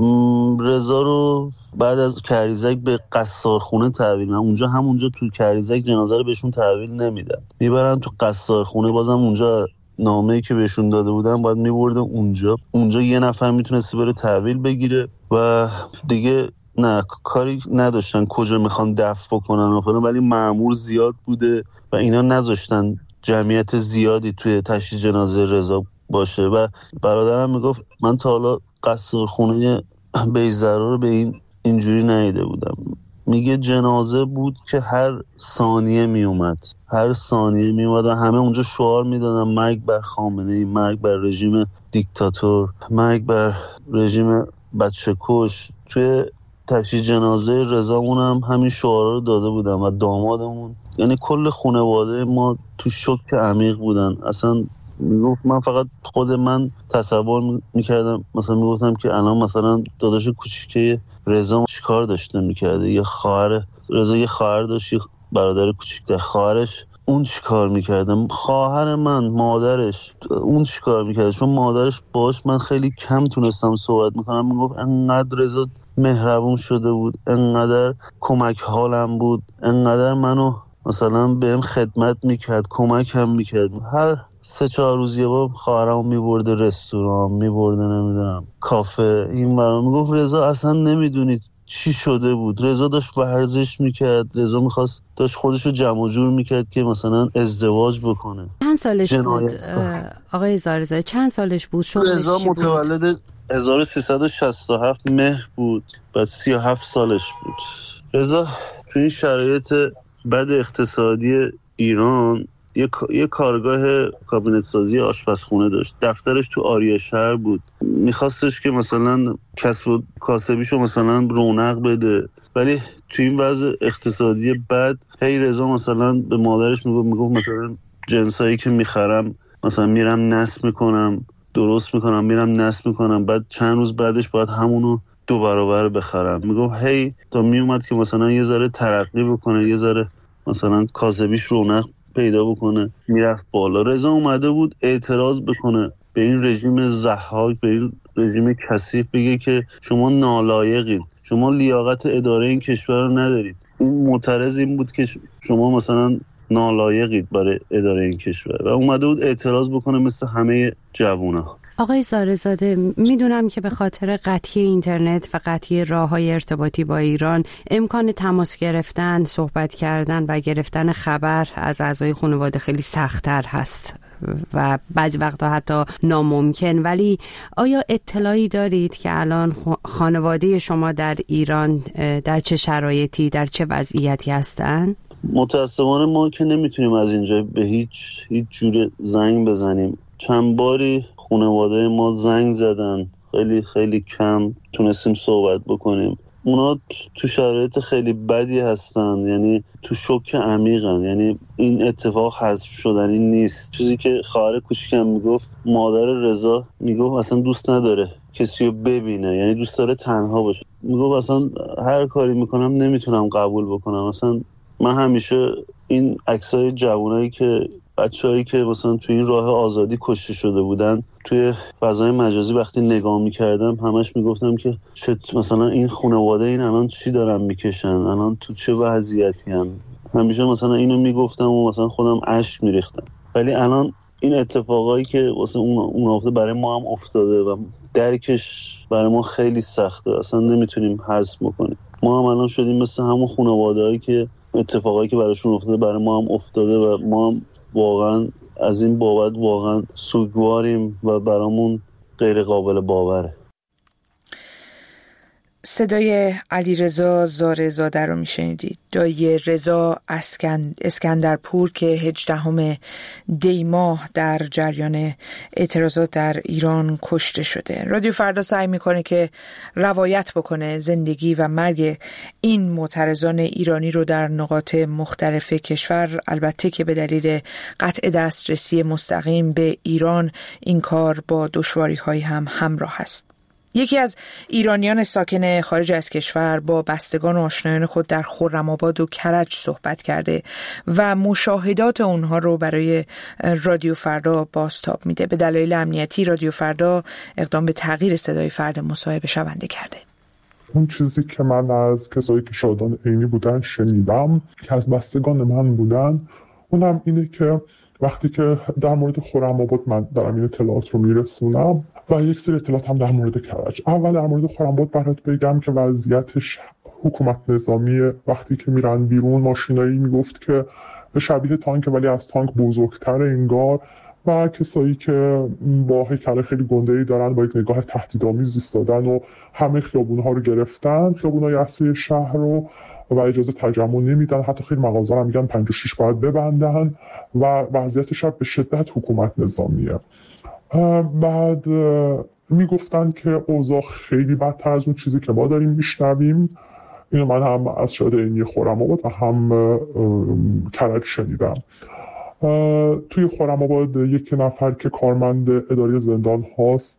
رضا رو بعد از کریزک به قصارخونه تحویل میدن. اونجا همونجا تو کریزک جنازه رو بهشون تحویل نمیدن، میبرن تو قصارخونه. بازم اونجا نامه‌ای که بهشون داده بودن باید میبرده اونجا یه نفر میتونسته بره تحویل بگیره و دیگه نه کاری نداشتن کجا میخوان دفن بکنن و فلان، ولی مأمور زیاد بوده و اینا نذاشتن جمعیت زیادی توی تشییع جنازه رضا باشه. و برادرم میگفت من تا حالا قصارخونه بیزرا رو به اینجوری ندیده بودم. میگه جنازه بود که هر ثانیه میومد و همه اونجا شعار میدادن مرگ بر خامنه‌ای، مرگ بر رژیم دیکتاتور، مرگ بر رژیم بچه‌کش. توی تشییع جنازه رضامون هم همین شعارا رو داده بودن و دامادمون، یعنی کل خانواده ما تو شوک عمیق بودن. اصلا میگفت من فقط خود من تصور میکردم، مثلا میگفتم که الان مثلا داداش کوچیکه رضا چیکار داشته میکرده، یه خواهر رضا یه خواهر داشت، یه برادر کوچیک‌تر، خواهرش اون چیکار میکرده، خواهر من مادرش اون چیکار میکرده. چون مادرش باش من خیلی کم تونستم صحبت میکنم، میگفت انقدر رضا مهربون شده بود، انقدر کمک حالم بود، انقدر منو مثلا بهم خدمت میکرد، کمک هم میکرد. هر 3-4 روز یه بار خواهرمو میبرده رستوران، میبرده نمیدونم کافه این برام. میگفت رضا اصلا نمیدونید چی شده بود. رضا داشت ورزش میکرد، رضا داشت خودشو جمع و جور میکرد که مثلا ازدواج بکنه. چند سالش بود آقای زارزای؟ چند سالش بود؟ رضا متولد 1367 مهر بود، بعد 37 سالش بود. رضا تو این شرایط بد اقتصادی ایران یه کارگاه کابینت سازی آشپزخونه داشت. دفترش تو آریا شهر بود. میخواستش که مثلا کسب و کاسبیشو مثلا رونق بده، ولی تو این وضع اقتصادی بد هی رضا مثلا به مادرش میگفت مثلا جنسایی که میخرم مثلا میرم نصب میکنم، درست میکنم، میرم نصب میکنم، بعد چند روز بعدش باید همونو 2 برابر بخرم. میگفت هی تا میومد که مثلا یه ذره ترقی بکنه، یه ذره مثلا کاسبیش رونق پیدا بکنه، میرفت بالا. رضا اومده بود اعتراض بکنه به این رژیم ضحاک، به این رژیم کثیف، بگه که شما نالایقید، شما لیاقت اداره این کشور رو ندارید. این معترض این بود که شما مثلا نالایقید برای اداره این کشور و اومده بود اعتراض بکنه مثل همه جوونا. آقای زارزاده، میدونم که به خاطر قطعی اینترنت و قطعی راه‌های ارتباطی با ایران امکان تماس گرفتن، صحبت کردن و گرفتن خبر از اعضای خانواده خیلی سخت‌تر هست و بعضی وقتا حتی ناممکن. ولی آیا اطلاعی دارید که الان خانواده شما در ایران در چه شرایطی، در چه وضعیتی هستن؟ متاسفانه ما که نمیتونیم از اینجا به هیچ جور زنگ بزنیم. چند باری خانواده ما زنگ زدن، خیلی خیلی کم تونستیم صحبت بکنیم. اونا تو شرایط خیلی بدی هستن، یعنی تو شوک عمیقن. یعنی این اتفاق حذف شدنی نیست. چیزی که خواهر کوچیکم میگفت، مادر رضا میگفت اصلا دوست نداره کسی رو ببینه، یعنی دوست داره تنها باشه. میگفت اصلا هر کاری میکنم نمیتونم قبول بکنم. اصلا من همیشه این عکسای جوانایی که بچه‌هایی که مثلا توی این راه آزادی کشته شده بودن توی فضای مجازی وقتی نگاه می‌کردم، همش میگفتم که مثلا این خانواده این الان چی دارن میکشن، الان تو چه وضعیتی ان. همیشه مثلا اینو میگفتم و مثلا خودم اشک میریختم. ولی الان این اتفاقایی که واسه اون افتاده برای ما هم افتاده و درکش برای ما خیلی سخته، اصلا نمیتونیم هضم کنیم. ما هم الان شدیم مثل همون خانواده‌ای که اتفاقایی که براشون افتاده برای ما هم افتاده و ما هم واقعا از این بابت واقعا سوگواریم و برامون غیر قابل باوره. صدای علیرضا زارزاده رو میشنیدید، دایی رضا اسکندرپور که 18 دی ماه در جریان اعتراضات در ایران کشته شده. رادیو فردا سعی میکنه که روایت بکنه زندگی و مرگ این معترضان ایرانی رو در نقاط مختلف کشور، البته که به دلیل قطع دسترسی مستقیم به ایران این کار با دشواری‌های هم همراه است. یکی از ایرانیان ساکن خارج از کشور با بستگان و آشنایان خود در خرم‌آباد و کرج صحبت کرده و مشاهدات اونها رو برای رادیو فردا بازتاب میده. به دلایل امنیتی رادیو فردا اقدام به تغییر صدای فرد مصاحبه شونده کرده. اون چیزی که من از کسایی که شاهدان عینی بودن شنیدم که از بستگان من بودن، اونم اینه که وقتی که در مورد خرم‌آباد من دارم این اطلاعات رو میرسونم و یک سری اطلاعات هم در مورد کرج. اول در مورد خرم‌آباد برات بگم که وضعیتش حکومت نظامی وقتی که میرن بیرون، ماشینایی میگفت که شبیه تانک ولی از تانک بزرگتر انگار، و کسایی که با هیکل خیلی گنده‌ای دارن با یک نگاه تهدیدآمیز ایستادن و همه خیابون‌ها رو گرفتن، خیابون‌های اصلی شهر رو، و اجازه تجمع نمیدن. حتی خیلی مغازه رو میگن 5 و 6 باید ببندن و وضعیت شب به شدت حکومت نظامیه. بعد میگفتن که اوضاع خیلی بدتر از اون چیزی که ما داریم میشنویم. اینو من هم از شاهد عینی خرم‌آباد و هم کرج شنیدم. توی خرم‌آباد یک نفر که کارمند اداره زندان هاست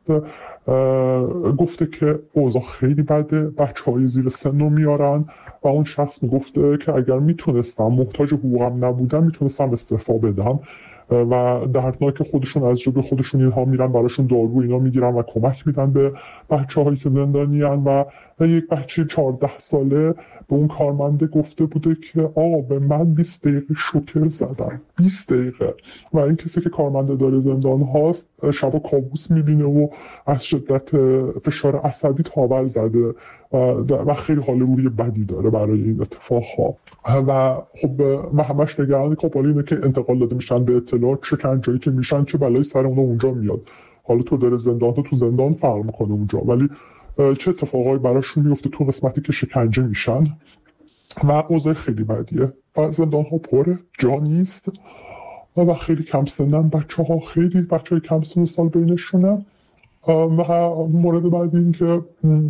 گفته که اوضاع خیلی بده، بچه‌های زیر سن رو میارن و اون شخص میگفته که اگر میتونستم، محتاج حقوقم نبودم، میتونستم استعفا بدم و دردناک خودشون از جبه خودشون اینها میرن براشون دارو اینا میگیرن و کمک میدن به بچه‌هایی که زندانیان. و یک بچه 14 ساله به اون کارمنده گفته بوده که آقا به من 20 دقیقه شوکر زدن، 20 دقیقه. و این کسی که کارمنده داره زندان هاست شبا کابوس میبینه و از شدت فشار عصبی تاول زده و خیلی حال روحی بدی داره برای این اتفاق ها. و خب من همش نگران کاپالی اینه که انتقال داده میشن به اطلاع، چه کنجایی که میشن چه بلایی سر اونا اونجا میاد. حالا تو داره زندان، تو زندان فرق میکنه اونجا، ولی چه اتفاقایی براشون میفته تو قسمتی که شکنجه میشن. و اوضاع خیلی بدیه و زندان ها پره، جا نیست و خیلی کم سنن بچه‌ها، خیلی بچه‌های کم سن سال بینشونه. و مورد بعد این که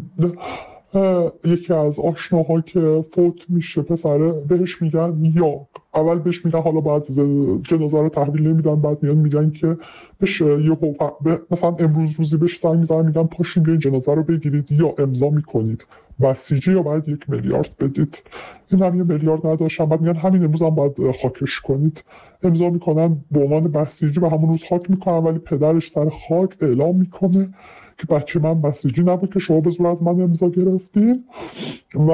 یکی از آشناها که فوت میشه پسره، بهش میگن یا اول بهش میگن حالا بعد جنازه رو تحویل نمیدن، بعد میان میگن که بشه مثلا امروز روزی بهش زنگ میزنن میگن پاشین بیاین جنازه رو بگیرید یا امضا میکنید بسیجی یا باید 1 میلیارد بدید. این هم 1 میلیارد نداشتن، بعد میگن همین امروز هم باید خاکش کنید. امضا میکنن به عنوان بسیجی و همون روز خاک میکنن، ولی پدرش سر خاک اعلام میکنه که بچه من بسیجی نبود که شما به زور از من امضا گرفتین. و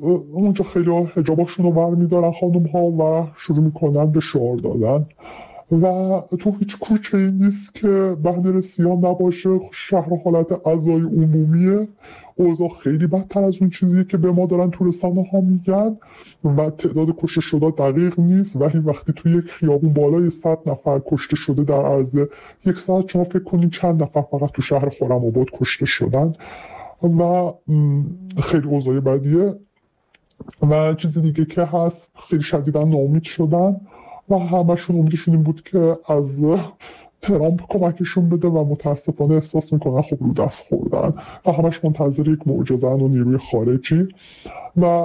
اونجا خیلی حجاباشون رو ور میدارن خانم ها و شروع میکنن به شعار دادن و تو هیچ کوچه ای نیست که بندر سیاه نباشه. شهر حالت عزای عمومیه. اوضاع خیلی بدتر از اون چیزیه که به ما دارن تو رسانه ها میگن و تعداد کشته شده دقیق نیست، ولی وقتی تو یک خیابون بالای 100 نفر کشته شده در عرض یک ساعت، شما فکر کنید چند نفر فقط تو شهر خرم‌آباد کشته شدن و خیلی اوضاع بدیه. و چیز دیگه که هست، خیلی شدیداً ناامید شدن و همشون امیدشون این بود که از ترامپ کمکشون بده و متاسفانه احساس میکنن خب رو دست خوردن و همش منتظر یک معجزه و نیروی خارجی. و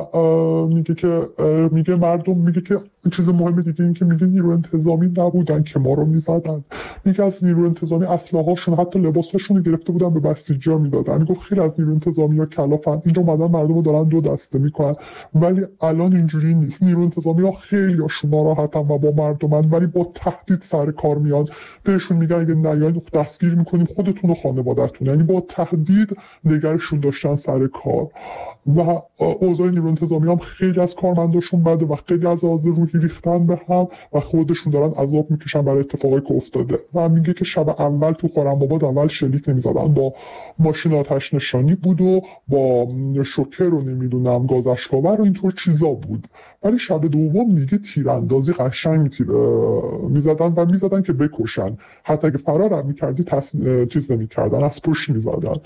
میگه مردم، میگه که چیز مهم دیگه این که میگه نیرو انتظامی نبودن که ما رو میزدن. میگه از نیرو انتظامی اسلحه‌هاشون حتی لباساشون رو گرفته بودن به بسیجی‌ها میدادن. میگه خیلی از نیرو انتظامی‌ها کلافن، اینجا اومدن مردم رو دارن دو دسته میکنن. ولی الان اینجوری نیست. نیرو انتظامی‌ها خیلی‌هاشون ناراحتن و با مردمن، ولی با تهدید سر کار میان. بهشون میگن اگه نیاین دستگیر میکنیم خودتون و خانواده‌تون. یعنی با تهدید نگرشون داشتن سر کار. و اوضاع نیرو انتظامی هم خیلی از کارمنداشون بده و خیلی از لحاظ روحی ریختن به هم و خودشون دارن عذاب میکشن برای اتفاقی که افتاده. و میگه که شب اول تو خرم‌آباد اول شلیک نمیزدن، با ماشین آتش نشانی بود و با شوکر رو نمیدونم گاز اشک‌آور و اینطور چیزا بود، ولی شب دوم دیگه تیراندازی قشنگ میزدن و میزدن که بکشن. حتی اگه فرار هم میکردی چیز نمیکردن، از پشت میزدن.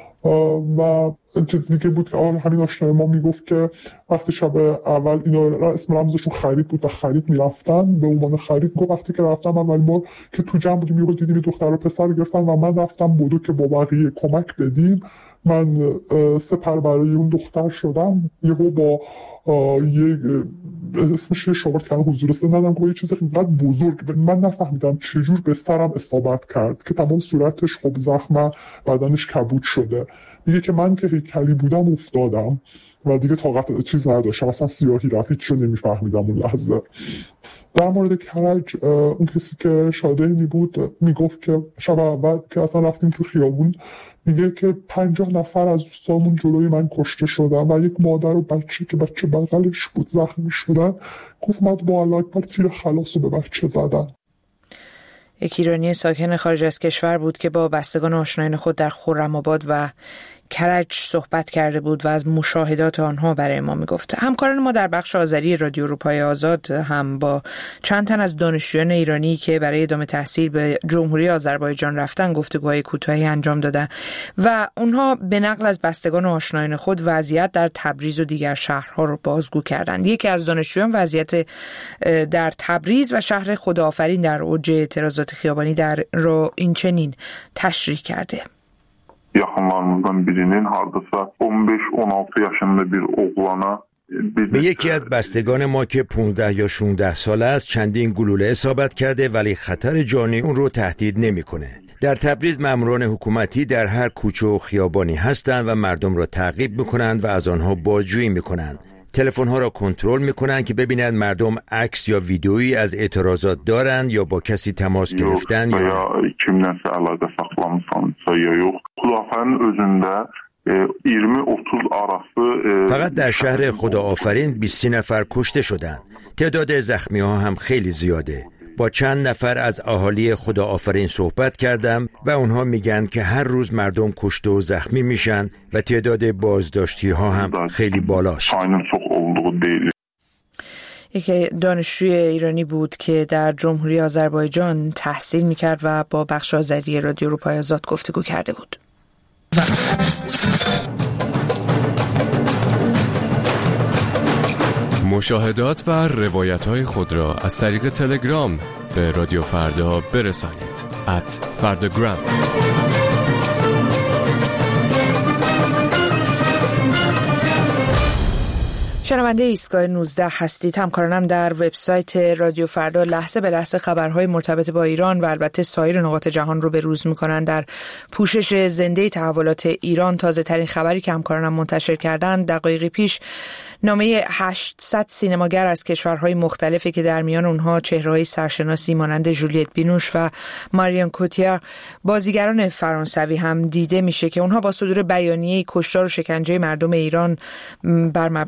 و چیز دیگه بود که همین آشنای ما میگفت که وقتی شب اول اینا اسم رمزشون خرید بود و خرید میرفتن، به عنوان خرید گفت وقتی که رفتم اول بار که تو جمع بودیم یهو دیدیم دختر و پسر گرفتن و من رفتم بودو که با بقیه کمک بدیم. من سپر برای اون دختر شدم. یهو با یه اسمش شاورد کردن حضور است ندادم که با یه چیز اینقدر بزرگ من نفهمیدم چجور به سرم اصابت کرد که تمام صورتش خب زخم، بدنش کبود شده. میگه که من که هیکلی بودم افتادم و دیگه طاقت چیز نداشتم، اصلا سیاهی رفت، هیچو نمیفهمیدم اون لحظه. در مورد کرج، اون کسی که شاهدینی بود میگفت که شب اول که اصلا رفتیم تو خیابون، میگه که 50 نفر از دوستامون جلوی من کشته شدن و یک مادر و بچه که بچه بغلش بود زخمی شدن. گفت من با الله اکبر تیر خلاص رو به بچه زدن. یک ایرانی ساکن خارج از کشور بود که با بستگان آشنایان خود در خرم‌آباد و کرج صحبت کرده بود و از مشاهدات آنها برای ما میگفت. همکاران ما در بخش آذری رادیو اروپای آزاد هم با چند تن از دانشجویان ایرانی که برای ادامه تحصیل به جمهوری آذربایجان رفتن گفتگوهای کوتاهی انجام دادن و اونها به نقل از بستگان آشنایان خود وضعیت در تبریز و دیگر شهرها رو بازگو کردند. یکی از دانشجویان وضعیت در تبریز و شهر خداآفرین در اوج اعتراضات خیابانی در رو این چنین تشریح کرده. Yaxınlarımızdan birinin hardasa 15-16 yaşında bir oğlana به یکی از بستگان ما که 15 یا 16 ساله است چندین گلوله اصابت کرده ولی خطر جانی اون رو تهدید نمیکنه. در تبریز ماموران حکومتی در هر کوچه و خیابانی هستند و مردم را تعقیب میکنند و از آنها بازجویی میکنند. تلفن‌ها را کنترل می‌کنند که ببینند مردم عکس یا ویدئویی از اعتراضات دارند یا با کسی تماس گرفتن یا kimlərsə əlaqə saxlamısansa ya yox. Xudafərin özündə 20-30 arası فقط در شهر خداآفرین 20 نفر کشته شدند. تعداد زخمی‌ها هم خیلی زیاده. با چند نفر از اهالی خداآفرین صحبت کردم و اونها میگن که هر روز مردم کشته و زخمی میشن و تعداد بازداشتی ها هم خیلی بالاست. یک دانشجوی ایرانی بود که در جمهوری آذربایجان تحصیل میکرد و با بخش آذری رادیو اروپای آزاد گفتگو کرده بود. مشاهدات و روایت‌های خود را از طریق تلگرام به رادیو فردا برسانید. @فرdagram. شنونده ایستگاه 19 هستید. همکارانم در وبسایت رادیو فردا لحظه به لحظه خبرهای مرتبط با ایران و البته سایر نقاط جهان رو به روز می‌کنن. در پوشش زنده تحولات ایران تازه ترین خبری که همکارانم منتشر کردند دقایقی پیش نامه 800 سینماگر از کشورهای مختلفی که در میان اونها چهره‌های سرشناسی مانند جولیت بینوش و ماریان کوتیار بازیگران فرانسوی هم دیده میشه که اونها با صدور بیانیه کشتار و شکنجه مردم ایران بر مبنای گفته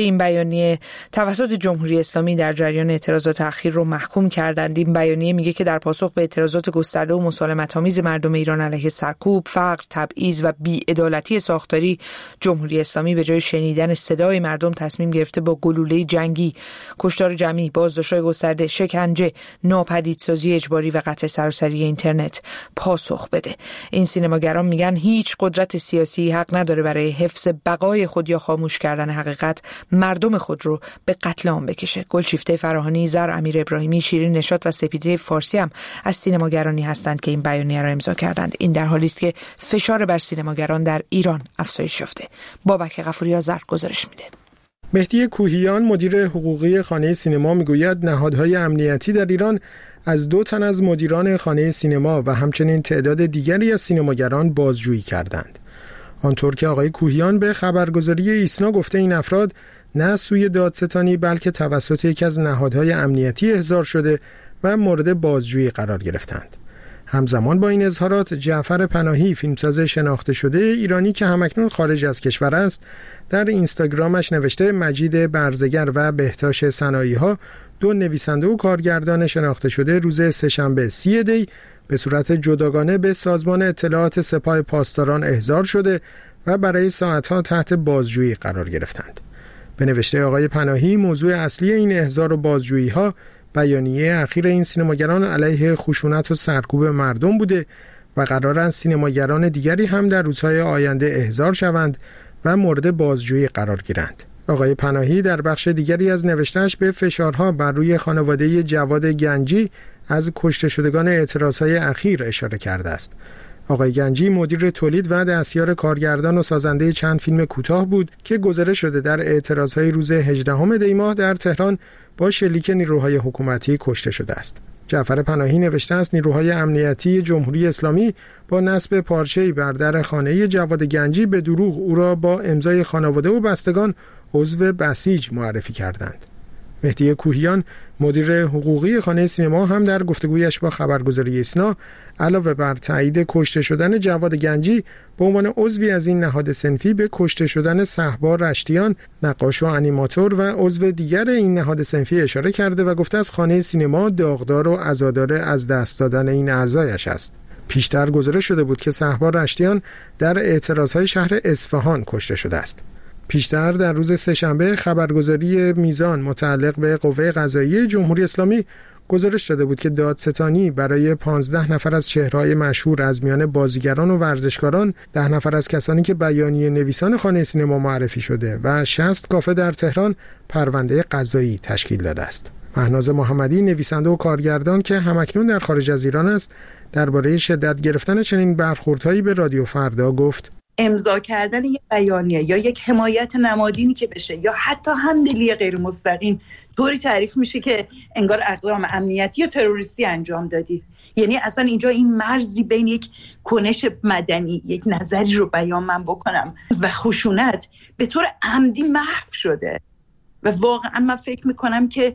این بیانیه توسط جمهوری اسلامی در جریان اعتراضات اخیر رو محکوم کردند. این بیانیه میگه که در پاسخ به اعتراضات گسترده و مسالمت‌آمیز مردم ایران علیه سرکوب، فقر، تبعیض و بی‌عدالتی ساختاری، جمهوری اسلامی به جای شنیدن صدای مردم تصمیم گرفته با گلوله جنگی، کشتار جمعی، بازداشت‌های گسترده، شکنجه، ناپدیدسازی اجباری و قطع سراسری اینترنت پاسخ بده. این سینماگران میگن هیچ قدرت سیاسی حق نداره برای حفظ بقای خود یا خاموش کردن حقیقت مردم خود رو به قتل عام بکشه. گلشیفته فراهانی، زر امیر ابراهیمی، شیرین نشاط و سپیده فارسی هم از سینماگرانی هستند که این بیانیه را امضا کردند. این در حالی است که فشار بر سینماگران در ایران افزایش یافته. بابک غفوری آذر گزارش میده. مهدی کوهیان مدیر حقوقی خانه سینما میگوید نهادهای امنیتی در ایران از 2 تن از مدیران خانه سینما و همچنین تعداد دیگری از سینماگران بازجویی کردند. آنطور که آقای کوهیان به خبرگزاری ایسنا گفته این افراد نه سوی دادستانی بلکه توسط یکی از نهادهای امنیتی احضار شده و مورد بازجویی قرار گرفتند. همزمان با این اظهارات جعفر پناهی، فیلمساز شناخته شده ایرانی که همکنون خارج از کشور است، در اینستاگرامش نوشته مجید برزگر و بهتاش صنایع‌ها 2 نویسنده و کارگردان شناخته شده روز سه‌شنبه 30 دی به صورت جداگانه به سازمان اطلاعات سپاه پاسداران احضار شده و برای ساعتها تحت بازجویی قرار گرفتند. به نوشته آقای پناهی موضوع اصلی این احضار و بازجویی‌ها بیانیه اخیر این سینماگران علیه خشونت و سرکوب مردم بوده و قرار است سینماگران دیگری هم در روزهای آینده احضار شوند و مورد بازجویی قرار گیرند. آقای پناهی در بخش دیگری از نوشته‌اش به فشارها بر روی خانواده جواد گنجی از کشته شدگان اعتراضهای اخیر اشاره کرده است. آقای گنجی مدیر تولید و دستیار کارگردان و سازنده چند فیلم کوتاه بود که گزارش شده در اعتراضهای روز 18 دی ماه در تهران با شلیک نیروهای حکومتی کشته شده است. جعفر پناهی نوشته است نیروهای امنیتی جمهوری اسلامی با نصب پارچه‌ای بر در خانه جواد گنجی به دروغ او را با امضای خانواده و بستگان عضو بسیج معرفی کردند. مهدی کوهیان مدیر حقوقی خانه سینما هم در گفتگویش با خبرگزاری ایسنا علاوه بر تایید کشته شدن جواد گنجی به عنوان عضوی از این نهاد صنفی به کشته شدن صهبا رشتیان، نقاش و انیماتور و عضو دیگر این نهاد صنفی اشاره کرده و گفته از خانه سینما داغدار و عزادار از دست دادن این اعضایش است. پیشتر گزارش شده بود که صهبا رشتیان در اعتراضهای شهر اصفهان کشته شده است. پیشتر در روز سه‌شنبه خبرگزاری میزان متعلق به قوه قضاییه جمهوری اسلامی گزارش داده بود که دادستانی برای 15 نفر از چهره‌های مشهور از میان بازیگران و ورزشکاران، 10 نفر از کسانی که بیانیه نویسان خانه سینما معرفی شده و 60 کافه در تهران پرونده قضایی تشکیل داده است. مهناز محمدی نویسنده و کارگردان که همکنون در خارج از ایران است، درباره شدت گرفتن چنین برخوردهایی به رادیو فردا گفت: امضا کردن یک بیانیه یا یک حمایت نمادینی که بشه یا حتی همدلی غیر مستقیم طوری تعریف میشه که انگار اقدام امنیتی یا تروریستی انجام دادی. یعنی اصلا اینجا این مرزی بین یک کنش مدنی، یک نظری رو بیان من بکنم و خشونت به طور عمدی محو شده و واقعا من فکر میکنم که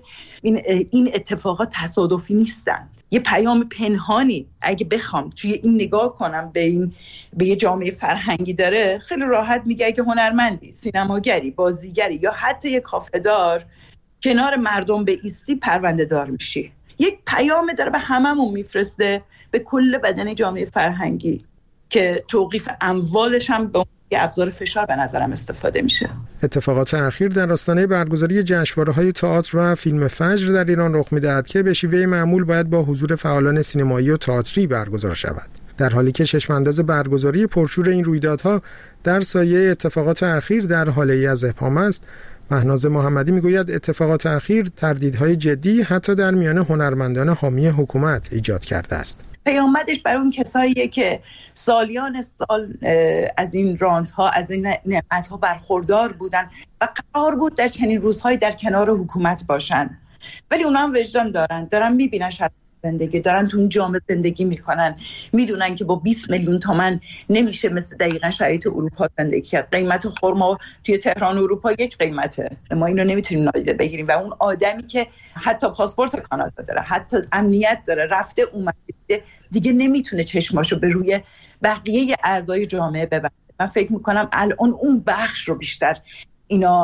این اتفاقات تصادفی نیستن. یه پیام پنهانی اگه بخوام توی این نگاه کنم به یه جامعه فرهنگی داره، خیلی راحت میگه اگه هنرمندی، سینماگری، بازیگری یا حتی یک کافه‌دار کنار مردم به ایستی پرونده دار میشی. یک پیام داره به هممون میفرسته، به کل بدن جامعه فرهنگی که توقیف اموالش هم به یه ابزار فشار به نظرم استفاده میشه. اتفاقات اخیر در آستانه برگزاری جشنواره‌های تئاتر و فیلم فجر در ایران رخ می‌دهد که به شیوه معمول باید با حضور فعالان سینمایی و تئاتری برگزار شود. در حالی که چشم‌انداز برگزاری پرشور این رویدادها در سایه اتفاقات اخیر در حاله از ابهام است، مهناز محمدی میگوید اتفاقات اخیر تردیدهای جدی حتی در میان هنرمندان حامی حکومت ایجاد کرده است. پیامدش برای اون کساییه که سالیان سال از این رانت‌ها، از این نعمت‌ها برخوردار بودن و قرار بود در چنین روزهایی در کنار حکومت باشن، ولی اونا هم وجدان دارن میبینن شرایط زندگی، دارن تو اون جامعه زندگی میکنن، میدونن که با 20 میلیون تومان نمیشه مثل دقیقاً شرایط اروپا زندگی کرد. قیمت خرما توی تهران اروپا یک قیمته، ما اینو نمیتونیم نادیده بگیریم و اون آدمی که حتی پاسپورت کانادا داره، حتی امنیت داره، رفته اومده، دیگه نمیتونه چشماشو به روی بقیه اعضای جامعه ببنده. من فکر میکنم الان اون بخش رو بیشتر اینا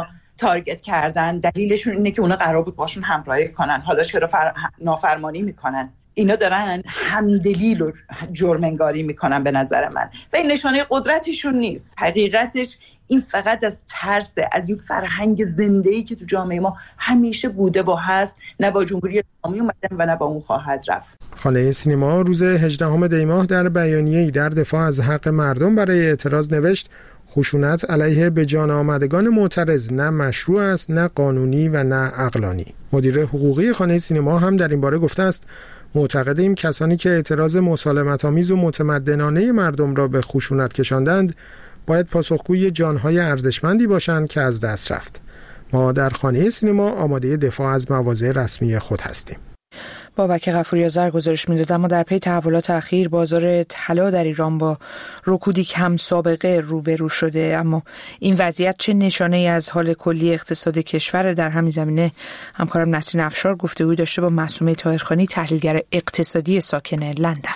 تارگت کردن دلیلشون اینه که اونا قرار بود باشون همراهی کنن، حالا چرا نافرمانی میکنن؟ اینا دارن همدلی رو جرم انگاری میکنن به نظر من و این نشانه قدرتشون نیست. حقیقتش این فقط از ترس، از این فرهنگ زنده‌ای که تو جامعه ما همیشه بوده و هست، نه با جمهوری اسلامی اومدن و نه با اون خواهد رفت. خانه سینما روز 18 دی ماه در بیانیه‌ای در دفاع از حق مردم برای اعتراض نوشت: خشونت علیه به جان آمدگان معترض نه مشروع است، نه قانونی و نه عقلانی. مدیر حقوقی خانه سینما هم در این باره گفته است: معتقدیم کسانی که اعتراض مسالمت‌آمیز و متمدنانه مردم را به خشونت کشاندند باید پاسخگوی جانهای ارزشمندی باشند که از دست رفت. ما در خانه سینما آماده دفاع از مواضع رسمی خود هستیم. بابک غفوری آذر گزارش می‌داد. اما در پی تحولات اخیر بازار طلا در ایران با رکودی کم سابقه روبرو شده. اما این وضعیت چه نشانه‌ای از حال کلی اقتصاد کشور؟ در همین زمینه همکارم نسرین افشار گفتگوی داشته با معصومه طاهرخانی، تحلیلگر اقتصادی ساکن لندن.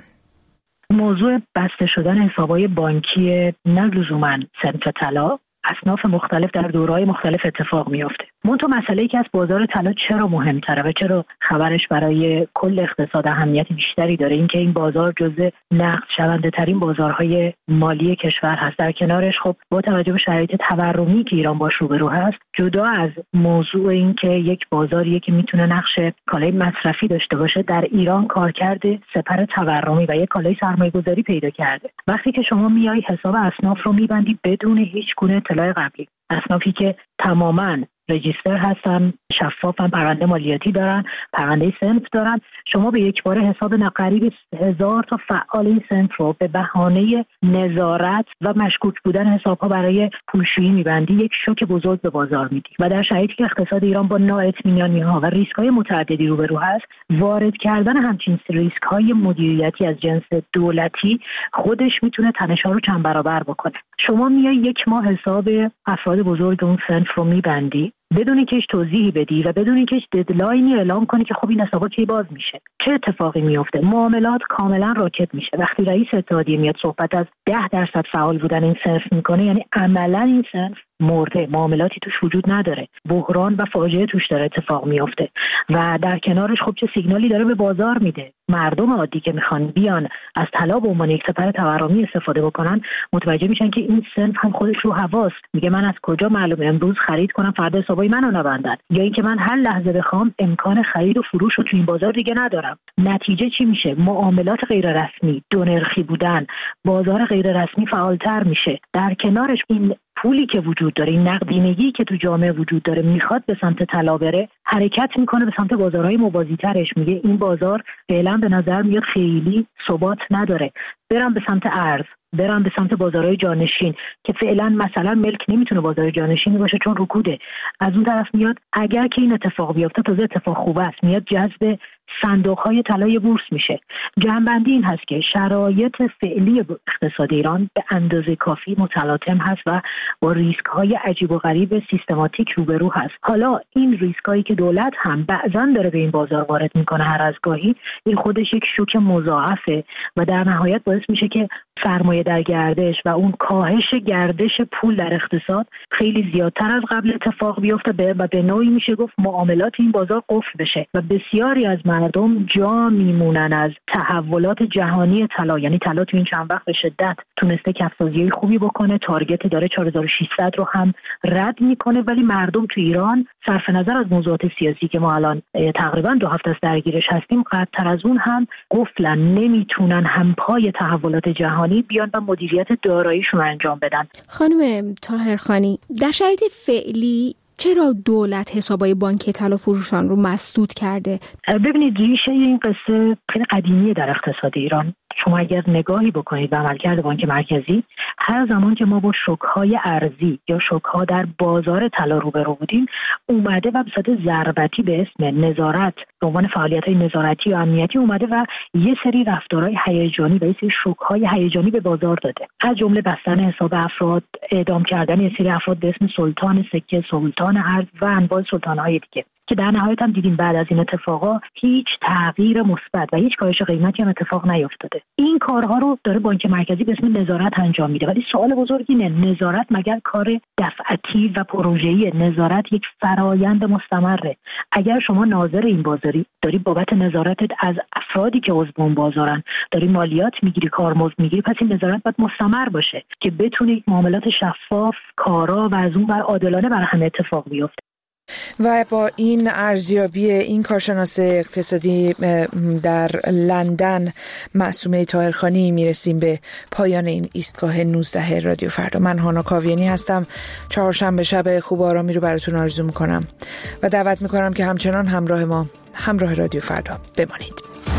موضوع بسته شدن حساب‌های بانکی نه لزوماً صنف طلا، اصناف مختلف در دوره‌های مختلف اتفاق میفته. منتها مسئله‌ای که از بازار طلا چرا مهم‌تره و چرا خبرش برای کل اقتصاد اهمیت بیشتری داره، این که این بازار جزء نقد شونده ترین بازارهای مالی کشور هست. در کنارش خب با توجه به شرایط تورمی که ایران باش روبرو هست، جدا از موضوع این که یک بازاریه که میتونه نقش کالای مصرفی داشته باشه، در ایران کارکرد سپر تورمی و یک کالای سرمایه‌گذاری پیدا کرده. وقتی که شما میای حساب اصناف رو میبندی بدون هیچ گونه اطلاع قبلی، اصنافی که تماماً رجیستر هستن، شفافن، پرونده مالیاتی دارن، پرونده صنف دارن، شما به یک بار حساب قریب 1000 تا فعال این صنف رو به بهانه نظارت و مشکوک بودن حساب‌ها برای پولشویی میبندی، یک شوک بزرگ به بازار میدی. و در شرایطی که اقتصاد ایران با نااطمینانی‌ها و ریسک‌های متعددی روبرو هست، وارد کردن همچین ریسک‌های مدیریتی از جنس دولتی خودش میتونه تنش‌ها رو چند برابر بکنه. شما میای یک ماه حساب افراد بزرگ اون صنف رو میبندی بدون اینکه هیچ توضیحی بدی و بدون اینکه هیچ ددلاینی اعلام کنی که خب این حسابا کی باز میشه، چه اتفاقی میفته. معاملات کاملا راکت میشه. وقتی رئیس اتحادیه میاد صحبت از 10% فعال بودن این صنف میکنه، یعنی عملا این صنف مرده، معاملاتی توش وجود نداره، بحران و فاجعه توش داره اتفاق میفته. و در کنارش خب چه سیگنالی داره به بازار میده؟ مردم عادی که میخوان بیان از طلا به عنوان یک سپر تورمی استفاده بکنن، متوجه میشن که این صنف هم خودش رو حواس میگه من از کجا معلومه امروز خرید کنم فردا حسابای منو نبندن، یا اینکه من هر لحظه بخوام امکان خرید و فروش رو تو این بازار دیگه ندارم. نتیجه چی میشه؟ معاملات غیر رسمی، دو نرخی بودن، بازار غیر رسمی فعالتر میشه. در کنارش این پولی که وجود داره، این نقدینگی که تو جامعه وجود داره، میخواد به سمت طلا بره، حرکت میکنه به سمت بازارهای موازی‌ترش. میگه این بازار فعلا به نظر میاد خیلی ثبات نداره، برم به سمت ارز، برم به سمت بازارهای جانشین که فعلا مثلا ملک نمیتونه بازار جانشینی باشه چون رکوده. از اون طرف میاد اگر که این اتفاق بیفته تازه اتفاق خوب است، میاد جذب صندوق‌های طلای بورس میشه. جنبندی این هست که شرایط فعلی اقتصاد ایران به اندازه کافی متلاطم هست و با ریسک‌های عجیب و غریب سیستماتیک روبرو هست. حالا این ریسک‌هایی که دولت هم بعضاً داره به این بازار وارد میکنه هر از گاهی، این خودش یک شوک مضاعفه و در نهایت باعث میشه که سرمایه در گردش و اون کاهش گردش پول در اقتصاد خیلی زیادتر از قبل اتفاق بیفته و به نوعی میشه گفت معاملات این بازار قفل بشه و بسیاری از مردم جا میمونن از تحولات جهانی طلا. یعنی طلا تو این چند وقت به شدت تونسته کف‌سازی خوبی بکنه، تارگت داره 4600 رو هم رد میکنه، ولی مردم تو ایران صرف نظر از موضوعات سیاسی که ما الان تقریبا 2 هفته است درگیرش هستیم، قطع‌تر از اون هم قفلن، نمیتونن هم پای تحولات جهانی بیان و مدیریت داراییشون انجام بدن. خانم طاهرخانی، در شرایط فعلی چرا دولت حسابای بانکی طلا فروشان رو مسدود کرده؟ ببینید ریشه این قصه خیلی قدیمیه در اقتصاد ایران. شما اگر نگاهی بکنید به عملکرد بانک مرکزی، هر زمان که ما با شوک‌های ارزی یا شوک‌ها در بازار طلا روبرو بودیم، اومده و به صورت ضربتی به اسم نظارت، به عنوان فعالیت‌های نظارتی و امنیتی اومده و یه سری رفتارهای هیجانی و یه سری شوک‌های هیجانی به بازار داده. از جمله بستن حساب افراد، اعدام کردن یه سری افراد به اسم سلطان سکه، سلطان ارز و انواع سلطان‌های دیگه. که در نهایت هم دیدیم بعد از این اتفاقا هیچ تغییر مثبت و هیچ کاهش قیمتی هم اتفاق نیفتاده. این کارها رو داره بانک مرکزی به اسم نظارت انجام میده، ولی سوال بزرگ اینه نظارت مگر کار دفعتی و پروژه‌ای؟ نظارت یک فرایند مستمره. اگر شما ناظر این بازاری داری بابت نظارتت از افرادی که عضو اون بازارن داری مالیات میگیری، کارمزد میگیری، پس این نظارت باید مستمر باشه که بتونه معاملات شفاف، کارا و از اون بر عادلانه بر همه اتفاق بیفته. و با این ارزیابی این کارشناس اقتصادی در لندن معصومه طاهرخانی میرسیم به پایان این ایستگاه 19 رادیو فردا. من هانا کاویانی هستم. چهارشنبه شب خوب و آرامی رو براتون آرزو میکنم و دعوت میکنم که همچنان همراه ما، همراه رادیو فردا بمانید.